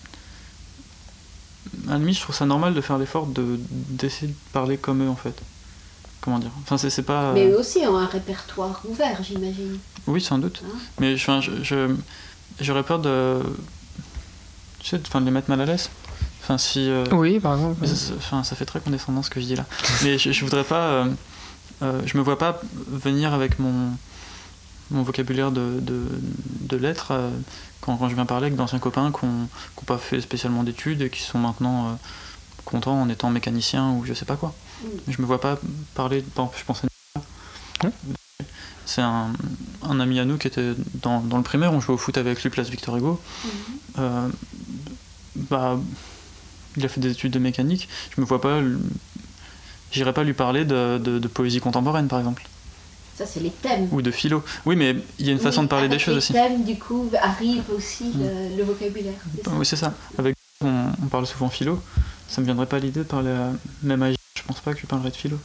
à la limite, je trouve ça normal de faire l'effort de d'essayer de parler comme eux en fait. Comment dire? Enfin, c'est c'est pas. Mais eux aussi ont un répertoire ouvert, j'imagine. Oui, sans doute. Hein? Mais enfin, je, je- j'aurais peur de, tu sais, enfin, de les mettre mal à l'aise. Enfin, si. euh, Oui, par exemple. mais ça, ça- enfin, ça fait très condescendant ce que je dis là. Mais je, je voudrais pas. euh, euh, je me vois pas venir avec mon mon vocabulaire de, de, de lettres euh, quand, quand je viens parler avec d'anciens copains qui n'ont pas fait spécialement d'études et qui sont maintenant euh, contents en étant mécaniciens ou je sais pas quoi. Mm. Je me vois pas parler. Par exemple, je pense à Hein c'est un, un ami à nous qui était dans, dans le primaire, on jouait au foot avec lui, place Victor Hugo. Mhm. Euh, bah, il a fait des études de mécanique. Je me vois pas. lui- J'irais pas lui parler de, de, de poésie contemporaine, par exemple, Ça, c'est les thèmes. ou de philo. Oui, mais il y a une façon Oui, de parler des avec choses les aussi. thèmes, du coup, arrive aussi le, le vocabulaire. c'est ça? Oui, c'est ça. Avec on, on parle souvent philo. Ça me viendrait pas l'idée de parler à... Même à... Je pense pas que je parlerais de philo.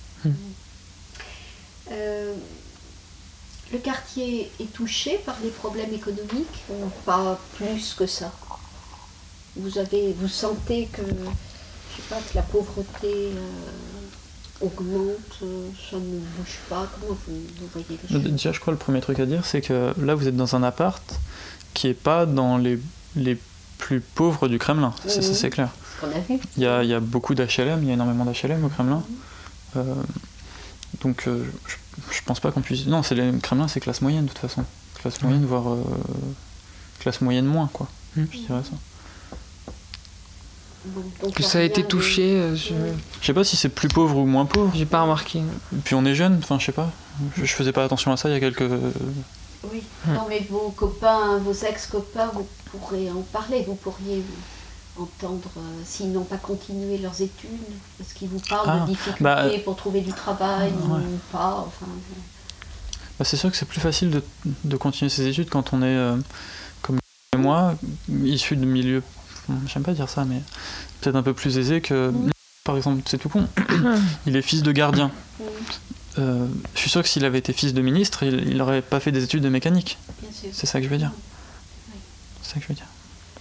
Euh, le quartier est touché par des problèmes économiques ou pas plus que ça? Vous avez, vous sentez que, je sais pas, que la pauvreté euh, augmente, euh, ça ne bouge pas. Comment vous, vous voyez les choses? Déjà, je crois le premier truc à dire, c'est que là, vous êtes dans un appart qui est pas dans les, les plus pauvres du Kremlin. C'est, ça, Mhm. c'est clair. Ce qu'on a vu. Il y a, il y a beaucoup d'H L M, il y a énormément d'H L M au Kremlin. Euh, donc, euh, je, je pense pas qu'on puisse. Non, c'est les... Kremlin, c'est classe moyenne de toute façon. Classe moyenne, voire euh, classe moyenne moins, quoi. Mhm. Je dirais ça. Bon, donc Que il y a ça a été rien de- touché, euh, je Je sais pas si c'est plus pauvre ou moins pauvre. j'ai pas remarqué. Puis on est jeune, enfin, je sais pas. Je, je faisais pas attention à ça il y a quelques. Oui. Hmm. Non, mais vos copains, vos ex-copains, vous pourrez en parler, vous pourriez entendre, euh, s'ils n'ont pas continué leurs études, parce qu'ils vous parlent Ah, de difficultés bah, pour trouver du travail ouais. ou pas. Enfin, Bah, c'est sûr que c'est plus facile de, de continuer ses études quand on est, euh, comme moi, issu de milieux, j'aime pas dire ça, mais peut-être un peu plus aisé que, Mm. par exemple, c'est tout con, il est fils de gardien. mm, Euh, je suis sûr que s'il avait été fils de ministre, il, il aurait pas fait des études de mécanique. bien sûr. C'est ça que je veux dire. Oui. C'est ça que je veux dire.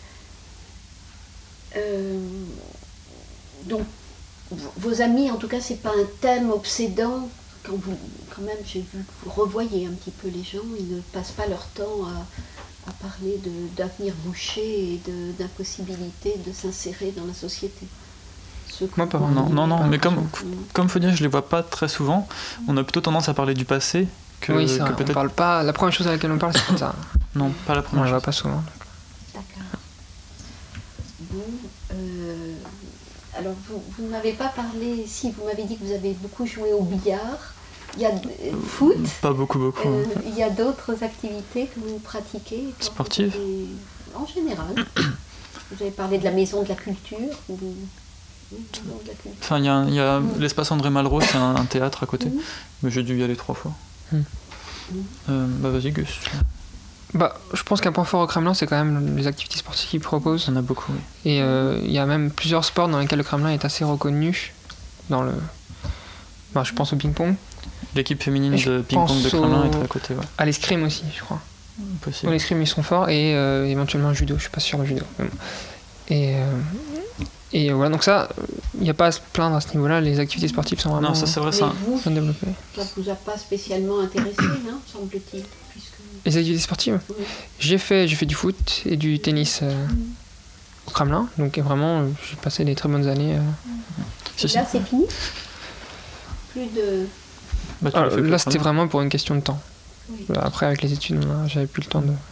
Euh, donc, v- vos amis, en tout cas, c'est pas un thème obsédant. Quand vous, quand même, j'ai vu que vous revoyez un petit peu les gens, ils ne passent pas leur temps à, à parler de- d'avenir bouché et de- d'impossibilité de s'insérer dans la société. Ceux que Moi, vous pas voyez. Non, non, non, mais comme, Mm. comme faut dire, je les vois pas très souvent. On a plutôt tendance à parler du passé que, oui, ça, que on peut-être. parle pas. La première chose à laquelle on parle, c'est ça. Non, pas la On première la voit chose. pas souvent. D'accord. Bon, euh, alors vous, vous ne m'avez pas parlé, si vous m'avez dit que vous avez beaucoup joué au billard, il y a euh, foot, Pas beaucoup, beaucoup. euh, hein. il y a d'autres activités que vous pratiquez quand Sportives vous avez- En général. Vous avez parlé de la maison de la culture ou... Oui, maison de la culture. Enfin, il y a, il y a Mm. l'espace André Malraux, c'est un, un théâtre à côté. Mhm. Mais j'ai dû y aller trois fois. Mm. Euh, bah vas-y Gus, Bah, je pense qu'un point fort au Kremlin, c'est quand même les activités sportives qu'ils proposent. on a beaucoup. Oui. Et euh, il y a même plusieurs sports dans lesquels le Kremlin est assez reconnu. Dans le... Bah, je pense au ping-pong, L'équipe féminine Et je de ping-pong de pense Kremlin au- est très à côté, ouais. à l'escrime aussi, je crois. Possible. Au l'escrime, ils sont forts, et euh, éventuellement au judo, je suis pas sûr du judo. mais bon. Et, euh, et voilà, donc ça, il n'y a pas à se plaindre à ce niveau-là, les activités sportives sont vraiment Non, ça c'est vrai, Mais ça. vous, bien développées. ça ne vous a pas spécialement intéressé, hein, semble-t-il, puisque... Les activités sportives, Oui. j'ai fait, j'ai fait du foot et du tennis euh, au Kremlin, donc vraiment, euh, j'ai passé des très bonnes années. euh. Si, Et si. là, c'est fini. Plus de... Bah, tu Ah, l'as fait là, pour c'était Kremlin. vraiment pour une question de temps. Oui. Après, avec les études, là, j'avais plus le temps de.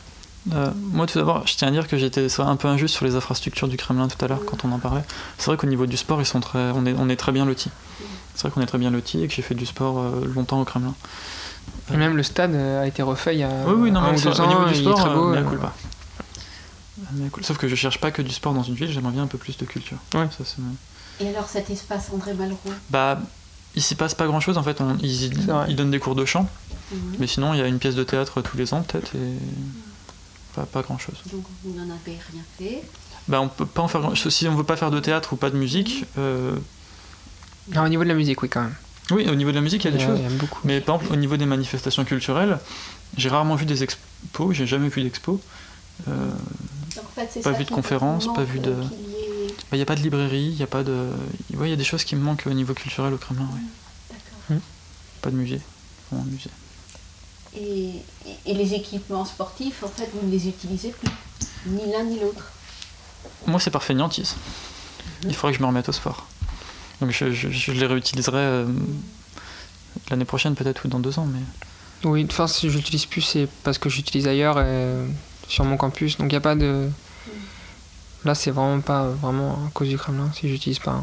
Euh, moi, tout d'abord, je tiens à dire que j'étais un peu injuste sur les infrastructures du Kremlin tout à l'heure, quand on en parlait. C'est vrai qu'au niveau du sport, ils sont très, on, est, on est très bien lotis. C'est vrai qu'on est très bien lotis et que j'ai fait du sport euh, longtemps au Kremlin. Et même le stade a été refait il y a oui, oui, non, un mais ou ça, deux au ans, niveau du il est sport, très beau. euh, euh, mais cool pas. Mais cool. Sauf que je cherche pas que du sport dans une ville, j'aimerais bien un peu plus de culture. Ouais. Ça, c'est mon... Et alors cet espace André Malraux? Bah, il s'y passe pas grand chose en fait. On, ils, ils donnent des cours de chant, mmh. mais sinon il y a une pièce de théâtre tous les ans peut-être et mmh. pas, pas grand chose. Donc vous n'en avez rien fait? Bah, on peut pas en faire grand... Si on veut pas faire de théâtre ou pas de musique. Mmh. Euh... Ah, au niveau de la musique, oui, quand même. Oui, au niveau de la musique, il y a des il y a, choses. Il y a beaucoup. Mais par exemple, au niveau des manifestations culturelles, j'ai rarement vu des expos, j'ai jamais vu d'expos. Euh... En fait, c'est pas ça vu de conférences, pas vu de. Il n'y ait... a pas de librairie, il y a pas de. Il ouais, y a des choses qui me manquent au niveau culturel au Kremlin, oui. D'accord. Mmh. Pas de musée. Bon, musée. Et, et les équipements sportifs, en fait, vous ne les utilisez plus, ni l'un ni l'autre? Moi, c'est par fainéantise. Mmh. Il faudrait que je me remette au sport. Donc je, je, je les réutiliserai euh, l'année prochaine peut-être ou dans deux ans. Mais... Oui, enfin si je l'utilise plus c'est parce que j'utilise ailleurs et sur mon campus. Donc il n'y a pas de... Là c'est vraiment pas vraiment à cause du Kremlin si j'utilise pas.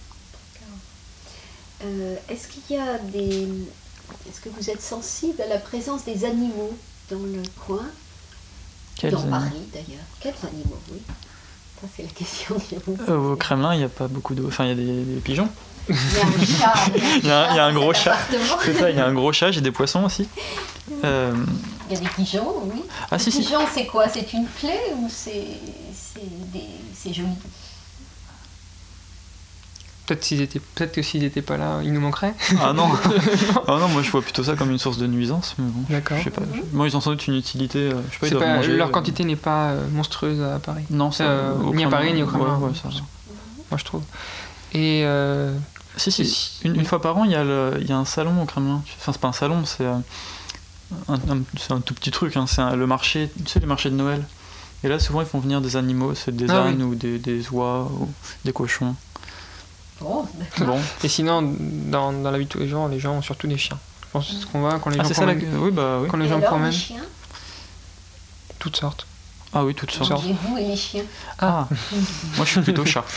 Euh, est-ce qu'il y a des... Est-ce que vous êtes sensible à la présence des animaux dans le coin? Quels dans animaux? Paris d'ailleurs. Quels animaux, oui. Ça, c'est la question que vous posez. Euh, au Kremlin, il n'y a pas beaucoup de... Enfin, il y a des, des pigeons. Il y a un chat. Il y a un, il y a un gros chat. C'est ça, il y a un gros chat, j'ai des poissons aussi. Euh... Il y a des pigeons, oui. Ah, les si, pigeons, si. c'est quoi? C'est une clé ou c'est des... joli? Peut-être, s'ils étaient... Peut-être que s'ils n'étaient pas là, ils nous manqueraient. Ah non. Ah non, moi je vois plutôt ça comme une source de nuisance. Mais bon, d'accord. Je sais pas. Moi, ils ont sans doute une utilité. Je sais pas, ils doivent pas, manger, leur euh... quantité n'est pas monstrueuse à Paris. Non, ça, euh, ni à Paris ni au Kremlin. Ouais, ouais, ça, moi je trouve. Et. Euh... Si, si. Une, une fois par an, il y, a le, il y a un salon au Kremlin. Enfin, c'est pas un salon, c'est un, un, c'est un tout petit truc. Hein. C'est un, le marché, tu sais, le marché de Noël. Et là, souvent, ils font venir des animaux, c'est des ah, ânes oui. ou des, des oies ou des cochons. Bon, bon. Et sinon, dans, dans la vie de tous les jours, les gens ont surtout des chiens. Je pense que c'est ce qu'on voit quand les ah, gens promènent. La... Oui, bah oui. Quand les et gens alors, promènent. Les chiens toutes sortes. Ah oui, toutes sortes. Et vous et les chiens? Ah, moi je suis plutôt chat.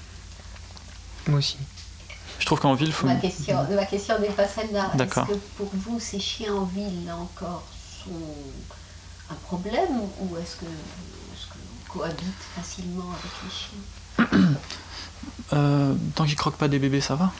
Moi aussi. Je trouve qu'en ville, il faut... Ma question, ma question n'est pas celle-là. D'accord. Est-ce que pour vous, ces chiens en ville, là encore, sont un problème ou est-ce que, est-ce qu'on cohabite facilement avec les chiens? euh, Tant qu'ils croquent pas des bébés, ça va.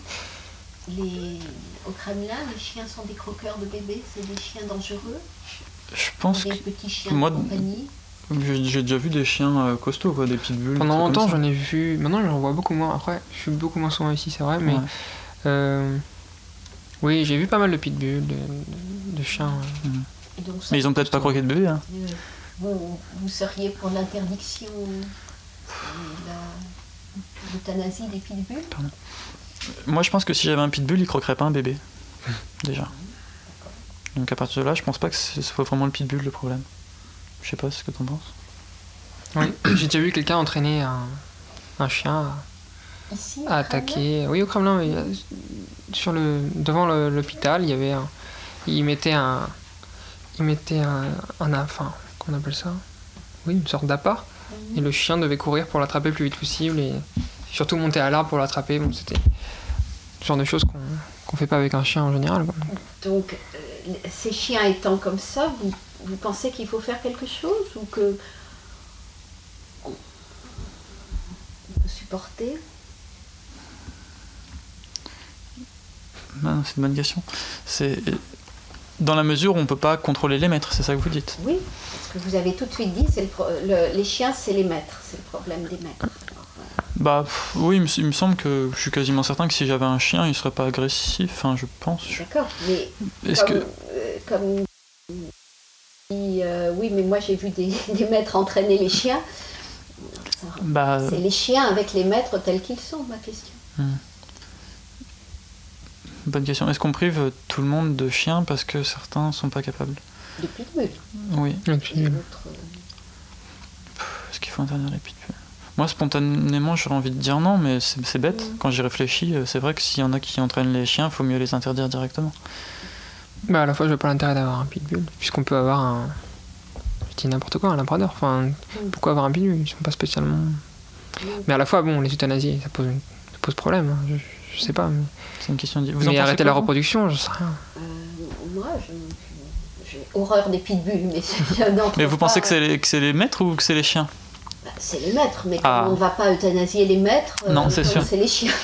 Les... Au Kremlin, les chiens sont des croqueurs de bébés? C'est des chiens dangereux? Je pense des que... petits chiens moi, de compagnie? J'ai, j'ai déjà vu des chiens euh, costauds, quoi, des pitbulls. Pendant longtemps, j'en ai vu. Maintenant, j'en vois beaucoup moins. Après, je suis beaucoup moins souvent ici, c'est vrai, mais. Ouais. Euh... Oui, j'ai vu pas mal de pitbulls, de, de, de chiens. Ouais. Mmh. Et donc, ça, mais ils ont peut-être pas croqué de bébé. Hein. Euh, vous, vous seriez pour l'interdiction et la, l'euthanasie des pitbulls? Pardon. Moi, je pense que si j'avais un pitbull, il croquerait pas un bébé. Déjà. Donc à partir de là, je pense pas que ce soit vraiment le pitbull le problème. Je sais pas ce que t'en penses. Oui, j'ai déjà vu quelqu'un entraîner un, un chien à, Ici, à attaquer. Oui, au Kremlin, oui. Sur le, devant le, l'hôpital, il y avait un, il mettait un, il mettait un, un, enfin, qu'on appelle ça? Oui, une sorte d'appât. Mmh. Et le chien devait courir pour l'attraper le plus vite possible et surtout monter à l'arbre pour l'attraper. Bon, c'était le genre de choses qu'on qu'on fait pas avec un chien en général. Quoi. Donc, euh, ces chiens étant comme ça, vous, vous pensez qu'il faut faire quelque chose ou que on peut supporter? Non, c'est une bonne question. C'est dans la mesure où on peut pas contrôler les maîtres, c'est ça que vous dites? Oui, parce que vous avez tout de suite dit, c'est le pro- le, les chiens, c'est les maîtres, c'est le problème des maîtres. Bah oui, il me, il me semble que je suis quasiment certain que si j'avais un chien, il serait pas agressif, enfin je pense. D'accord, mais Est-ce comme, que... euh, comme euh, oui, mais moi j'ai vu des, des maîtres entraîner les chiens. Bah... C'est les chiens avec les maîtres tels qu'ils sont, ma question. Hmm. Bonne question. Est-ce qu'on prive tout le monde de chiens parce que certains sont pas capables? Les pitbulls. Oui. Les pitbulls. Est-ce qu'il faut interdire les pitbulls? Moi, spontanément, j'aurais envie de dire non, mais c'est, c'est bête. Mmh. Quand j'y réfléchis, c'est vrai que s'il y en a qui entraînent les chiens, il faut mieux les interdire directement. Bah, à la fois, je vois pas l'intérêt d'avoir un pitbull, puisqu'on peut avoir un... je dis n'importe quoi, un labrador. Enfin, mm. pourquoi avoir un pitbull? Ils sont pas spécialement. Mm. Mais à la fois, bon, les euthanasies, ça pose, ça pose problème. Hein. Je, je sais pas. Mais, c'est une question de. Vous mais arrêter la vous reproduction, je sais rien. Euh, moi, je, j'ai horreur des pitbulls, mais je n'en Mais vous pas... pensez que c'est, les, que c'est les maîtres ou que c'est les chiens? Bah, c'est les maîtres, mais ah. on ne va pas euthanasier les maîtres. Non, euh, c'est sûr. C'est les chiens.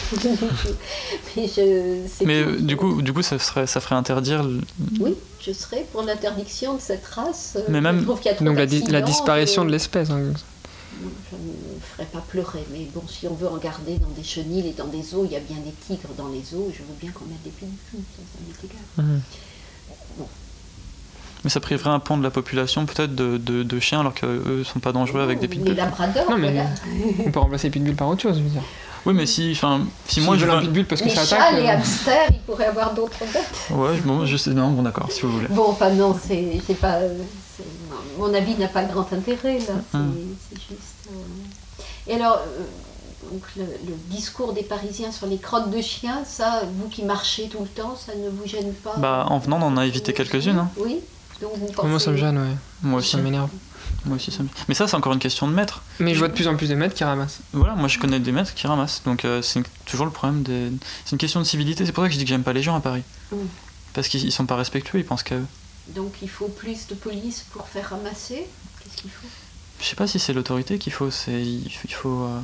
mais je, c'est mais tout, du coup, du coup, ça serait, ça ferait interdire. Le... Oui, je serais pour l'interdiction de cette race. Mais même. Je trouve qu'il y a trop donc la, di- la disparition et... de l'espèce. Hein. Je ne ferais pas pleurer, mais bon, si on veut en garder dans des chenils et dans des eaux, il y a bien des tigres dans les eaux, je veux bien qu'on mette des pitbulls, ça, ça m'est égal. Mmh. Bon. Mais ça priverait un pan de la population peut-être de, de, de chiens alors qu'eux ne sont pas dangereux non, avec des pitbulls. Les labradors, non, mais voilà. On peut remplacer les pitbulls par autre chose, je veux dire. Oui, mais si, enfin, si, si moi je veux un pitbull parce que les ça chats, attaque. Les euh... hamsters, ils pourraient avoir d'autres bêtes. Ouais, bon, je sais, non, bon d'accord, si vous voulez. Bon, enfin non, c'est, c'est pas, c'est, mon avis n'a pas grand intérêt là. C'est, hum. c'est juste. Euh... Et alors, euh, donc le, le discours des Parisiens sur les crottes de chiens, ça, vous qui marchez tout le temps, ça ne vous gêne pas? Bah, en venant, on en a évité quelques-unes. Hein. Oui. Donc vous pensez... Moi ça me gêne, ouais. Moi aussi. Ça m'énerve. Moi aussi, ça me... Mais ça, c'est encore une question de maître. Mais je vois de plus en plus de maîtres qui ramassent. Voilà, moi je connais des maîtres qui ramassent. Donc euh, c'est une... toujours le problème des. C'est une question de civilité. C'est pour ça que je dis que j'aime pas les gens à Paris. Mm. Parce qu'ils sont pas respectueux, ils pensent qu'à eux. Donc il faut plus de police pour faire ramasser? Qu'est-ce qu'il faut? Je sais pas si c'est l'autorité qu'il faut. C'est il faut. Il faut, euh...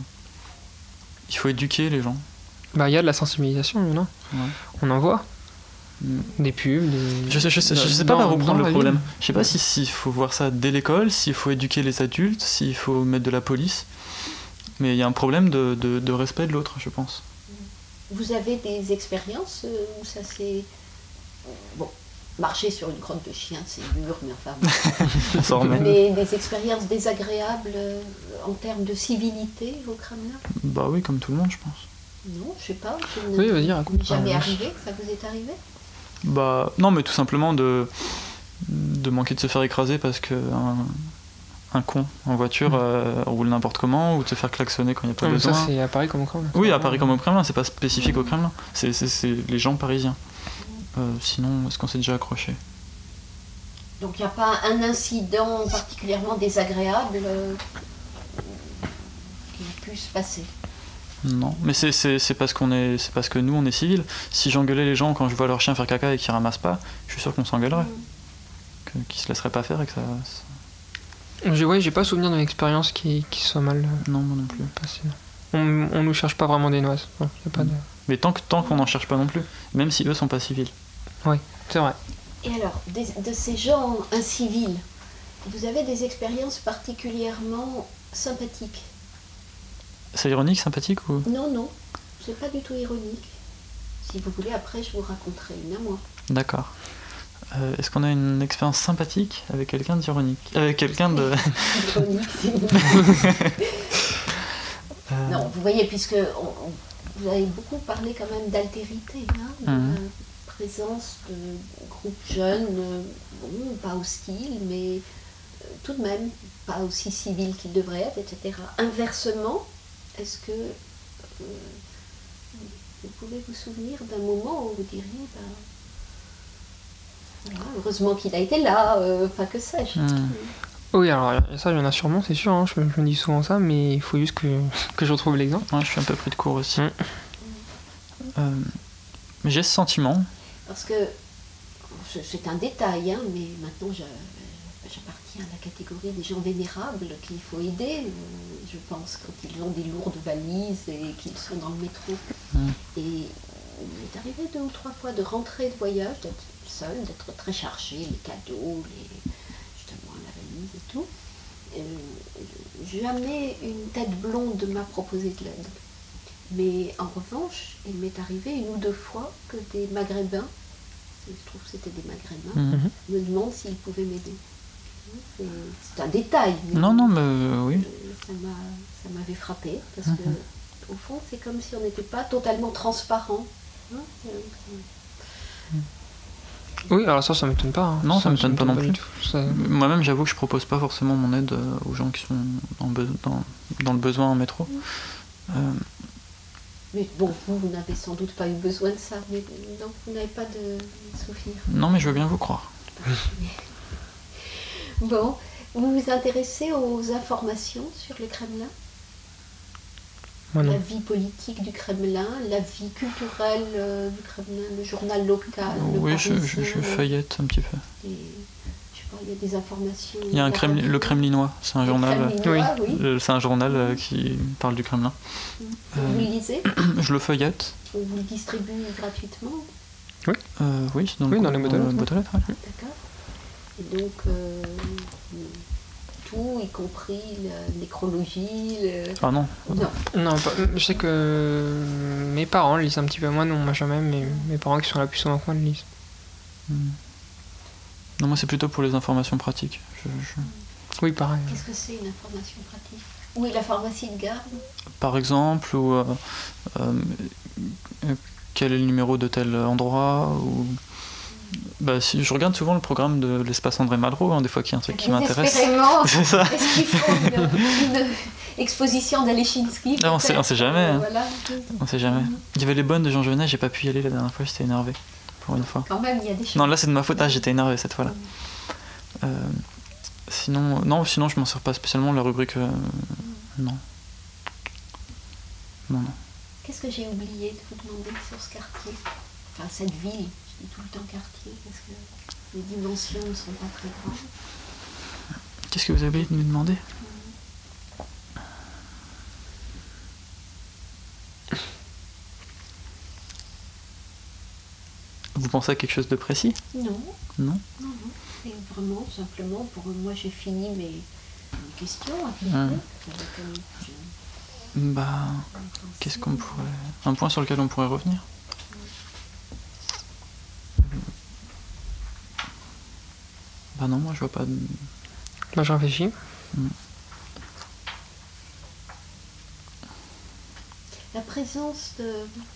il faut éduquer les gens. Bah il y a de la sensibilisation, non ouais. On en voit. Mm. Des pubs, des... Je sais, je sais, je sais dans, pas par où prendre le problème. Ville. Je sais pas si s'il faut voir ça dès l'école, s'il faut éduquer les adultes, s'il faut mettre de la police. Mais il y a un problème de, de, de respect de l'autre, je pense. Vous avez des expériences où ça s'est... Bon, marcher sur une crotte de chien, c'est dur, mais enfin... On s'en remet. Mais des expériences désagréables en termes de civilité au Kremlin? Bah oui, comme tout le monde, je pense. Non, je sais pas. Oui, vas-y, raconte. Jamais Ah, arrivé? Ça vous est arrivé? Bah non, mais tout simplement de, de manquer de se faire écraser parce que un, un con en voiture mmh. euh, roule n'importe comment, ou de se faire klaxonner quand il n'y a pas non, besoin. Ça c'est à Paris comme au Kremlin. Oui, à Paris comme au Kremlin, c'est pas spécifique au Kremlin, c'est, c'est, c'est les gens parisiens. Euh, sinon, est-ce qu'on s'est déjà accroché? Donc il n'y a pas un incident particulièrement désagréable euh, qui a pu se passer? Non, mais c'est, c'est, c'est, parce qu'on est, c'est parce que nous on est civils. Si j'engueulais les gens quand je vois leur chien faire caca et qu'ils ramassent pas, je suis sûr qu'on s'engueulerait. Mmh. Que, qu'ils se laisseraient pas faire et que ça... ça... J'ai, ouais, j'ai pas souvenir d'une expérience qui, qui soit mal non, moi non plus. passée. On, on nous cherche pas vraiment des noises. Non, y a pas de... Mais tant, que, tant qu'on n'en cherche pas non plus, même si eux sont pas civils. Oui, c'est vrai. Et alors, des, de ces gens incivils, vous avez des expériences particulièrement sympathiques? C'est ironique, sympathique ou... Non, non, c'est pas du tout ironique. Si vous voulez, après, je vous raconterai une à moi. D'accord. Euh, est-ce qu'on a une expérience sympathique avec quelqu'un d'ironique? Avec quelqu'un de... Ironique, si vous euh... Non, vous voyez, puisque on, on, vous avez beaucoup parlé quand même d'altérité, hein, de mmh. la présence de groupes jeunes, euh, bon, pas hostiles, mais euh, tout de même pas aussi civils qu'ils devraient être, et cetera. Inversement, est-ce que euh, vous pouvez vous souvenir d'un moment où vous diriez, ben, voilà, heureusement qu'il a été là, enfin euh, que sais-je. Mmh. Oui, alors ça, il y en a sûrement, c'est sûr, hein, je, je me dis souvent ça, mais il faut juste que, que je retrouve l'exemple. Ouais, je suis un peu pris de court aussi. Mmh. Euh, mais j'ai ce sentiment. Parce que c'est un détail, hein, mais maintenant je, j'appartiens à la catégorie des gens vénérables qu'il faut aider, je pense, quand ils ont des lourdes valises et qu'ils sont dans le métro. Mmh. Et il m'est arrivé deux ou trois fois de rentrer de voyage, d'être seule, d'être très chargée, les cadeaux, les, justement la valise et tout. Euh, jamais une tête blonde m'a proposé de l'aide. Mais en revanche, il m'est arrivé une ou deux fois que des Maghrébins, je trouve que c'était des Maghrébins, mmh. me demandent s'ils pouvaient m'aider. C'est, c'est un détail. Mais non, non, mais euh, oui. Ça, m'a, ça m'avait frappé, parce mmh. que, au fond, c'est comme si on n'était pas totalement transparent. Hein, c'est, c'est... Oui, alors ça, ça m'étonne pas. Hein. Non, ça, ça m'étonne, m'étonne pas, pas non plus. Ça... Moi-même, j'avoue que je propose pas forcément mon aide aux gens qui sont dans, be- dans, dans le besoin en métro. Mmh. Euh... Mais bon, vous, vous n'avez sans doute pas eu besoin de ça, mais donc vous n'avez pas de souvenir. Non, mais je veux bien vous croire. Bon, Vous vous intéressez aux informations sur le Kremlin? Moi non. La vie politique du Kremlin, la vie culturelle euh, du Kremlin, le journal local, le Oui, je, Parisien, je, je le- feuillette un petit peu. et, je sais pas, il y a des informations. Il y a un la Kremlin- radio. le Kremlinois, c'est un Le journal. euh, Kremlinois, oui. euh, C'est un journal euh, qui parle du Kremlin. Vous le lisez? Je le feuillette. On vous le distribue gratuitement? Euh, oui, dans, le Oui, co- dans les boîtes aux la lettres. boîte aux lettres, ouais. D'accord. Et donc, euh, tout, y compris la nécrologie, le... Ah non, Non. Non, pas- je sais que mes parents lisent un petit peu. Moi, non, moi jamais, mais mes parents qui sont là plus souvent que moi le lisent. Hmm. Non, moi c'est plutôt pour les informations pratiques. Je- je- Oui, pareil. Qu'est-ce que c'est une information pratique? Oui, la pharmacie de garde. Par exemple, ou euh, euh, euh, quel est le numéro de tel endroit, ou bah, si je regarde souvent le programme de l'espace André Malraux, hein, des fois qu'il y a un truc qui m'intéresse. Désespérément, C'est ça. est-ce qu'il faut une, une exposition d'Alechinsky? Ah, on sait- on sait jamais, hein. Voilà. On sait jamais. Il y avait les bonnes de Jean Genet, j'ai pas pu y aller la dernière fois, j'étais énervé. Pour une fois. Quand même, il y a des choses. Non, là c'est de ma faute, ah, j'étais énervé cette fois-là. Euh, sinon, non, sinon je m'en sers pas spécialement la rubrique. euh, non. Non, non. Qu'est-ce que j'ai oublié de vous demander sur ce quartier? Enfin, cette ville, je dis tout le temps quartier parce que les dimensions ne sont pas très grandes. Qu'est-ce que vous avez oublié de me demander? Vous pensez à quelque chose de précis? Non, Non. non, non. C'est vraiment simplement pour moi, j'ai fini mes questions à peu Hum. près. J'avais comme- je- Bah, qu'est-ce qu'on pourrait... Un point sur lequel on pourrait revenir? Bah non, moi je vois pas de... Moi, je réfléchis. La présence de,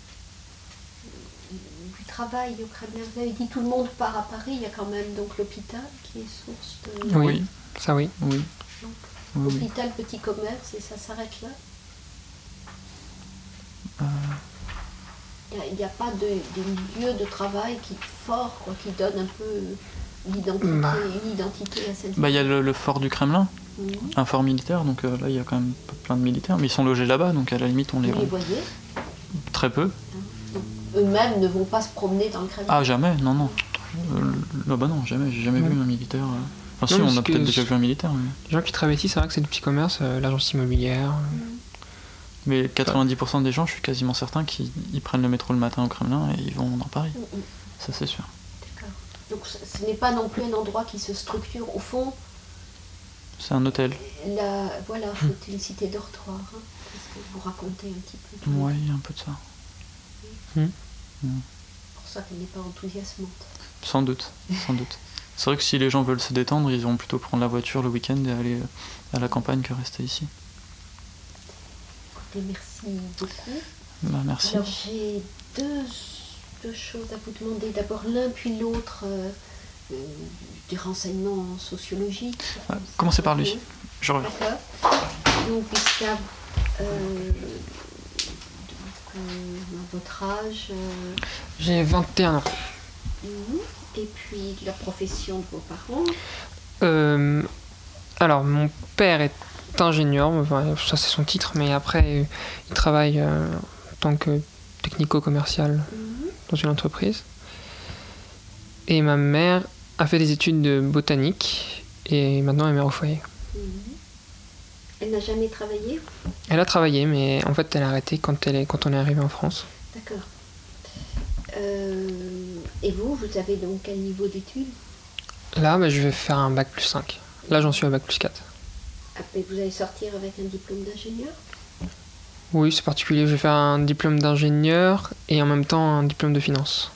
du travail au Kremlin, vous avez dit tout le monde part à Paris, il y a quand même donc l'hôpital qui est source de... Oui. Oui, Ça, oui. oui. Donc, oui, oui. hôpital, petit commerce, et ça s'arrête là. Euh, Il n'y a, a pas de, de lieu de travail qui fort, quoi, qui donne un peu l'identité, Bah. une identité à cette Bah il y a le, le fort du Kremlin, ville. un fort militaire, donc euh, là il y a quand même plein de militaires, mais ils sont logés là-bas, donc à la limite on les Vous les voit voyez, très peu. donc, eux-mêmes ne vont pas se promener dans le Kremlin. Ah jamais, non, non. Euh, là, bah non, jamais, j'ai jamais Ouais. vu un militaire. euh. Enfin Non, si, mais on ce a que- peut-être déjà vu un militaire, mais, Les gens qui travaillent ici, c'est vrai que c'est du petit commerce, euh, l'agence immobilière. mais quatre-vingt-dix pour cent des gens, je suis quasiment certain qu'ils ils prennent le métro le matin au Kremlin et ils vont dans Paris, Mm, mm, ça c'est sûr. d'accord. Donc ce, ce n'est pas non plus un endroit qui se structure. Au fond, C'est un hôtel. la, voilà, c'est une cité dortoir. Hein, parce que vous racontez un petit peu. tout. Ouais, il y a un peu de ça. C'est pour ça qu'elle n'est pas enthousiasmante. Sans doute, sans doute. C'est vrai que si les gens veulent se détendre, ils vont plutôt prendre la voiture le week-end et aller euh, à la campagne que rester ici. Écoutez, merci beaucoup. Bah, merci. Alors j'ai deux, deux choses à vous demander. D'abord l'un puis l'autre, euh, euh, des renseignements sociologiques. Ouais, commencez par lui. Je reviens. D'accord. Donc Gustave, euh, donc, euh, votre âge, euh, J'ai vingt et un ans. mhm. Et puis la profession de vos parents. Euh, alors, mon père est ingénieur, enfin, ça c'est son titre, mais après, euh, il travaille euh, en tant que technico-commercial Mhm. dans une entreprise. Et ma mère a fait des études de botanique et maintenant elle est mère au foyer. Mhm. Elle n'a jamais travaillé? Elle a travaillé, mais en fait, elle a arrêté quand, elle est, quand on est arrivé en France. D'accord. Euh, et vous, vous avez donc quel niveau d'études? Là, bah, je vais faire un bac plus cinq. Là, j'en suis à bac plus quatre. Après, vous allez sortir avec un diplôme d'ingénieur? Oui, c'est particulier. Je vais faire un diplôme d'ingénieur et en même temps un diplôme de finance.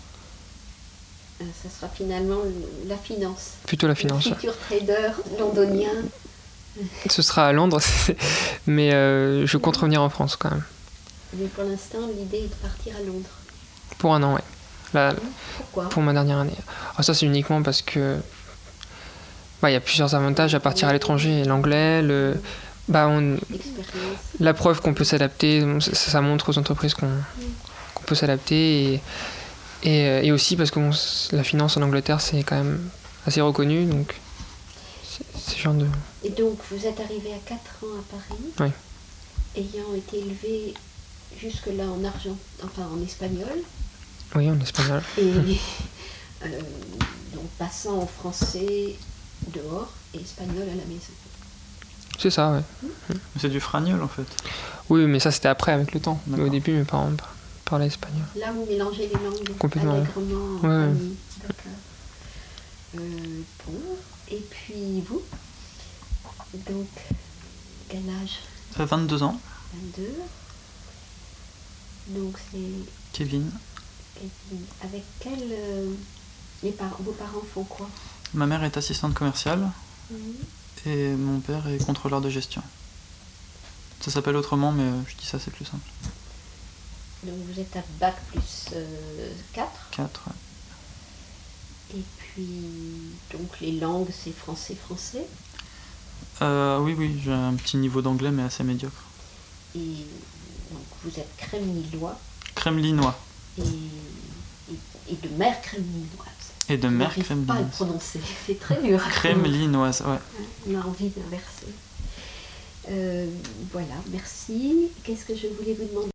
Euh, Ça sera finalement le- la finance. Plutôt la finance. Le ouais. futur trader londonien. Ce sera à Londres, mais euh, je compte revenir en France quand même. Mais pour l'instant, l'idée est de partir à Londres. Pour un an, ouais. Là, Pourquoi? pour ma dernière année. Ah, ça, c'est uniquement parce que bah, il y a plusieurs avantages à partir à l'étranger. L'anglais, le, bah, on, L'expérience. la preuve qu'on peut s'adapter, ça, ça montre aux entreprises qu'on qu'on peut s'adapter. Et, et, et aussi parce que bon, la finance en Angleterre, c'est quand même assez reconnu. Donc, c'est ce genre de... Et donc, vous êtes arrivé à quatre ans à Paris, Oui. ayant été élevé jusque-là en argent, enfin en espagnol, Oui, en espagnol. et euh, donc passant en français dehors et espagnol à la maison. C'est ça, ouais. C'est du fragnol en fait. Oui, mais ça c'était après avec le temps. Mais au D'accord. début, mes parents par- parlaient espagnol. Là, vous mélangez les langues Complètement. allègrement en Ouais, ouais. famille. D'accord. Euh, bon, et puis vous, donc, quel âge? Euh, vingt-deux ans, vingt-deux. Donc c'est Kevin. Kevin. Avec quel... euh, les par- vos parents font quoi? Ma mère est assistante commerciale Mhm. et mon père est contrôleur de gestion. Ça s'appelle autrement, mais euh, je dis ça, c'est plus simple. Donc vous êtes à bac plus euh, quatre. quatre. Ouais. Et puis, donc les langues, c'est français-français. Euh, oui, oui, j'ai un petit niveau d'anglais, mais assez médiocre. Et donc vous êtes crémillois Kremlinois. et, et, et de mère crémilloise. Et de On mère n'arrive pas à le kremlinoise. prononcer, c'est très dur. Kremlinoise, ouais. On a envie d'inverser. Euh, voilà, merci. Qu'est-ce que je voulais vous demander?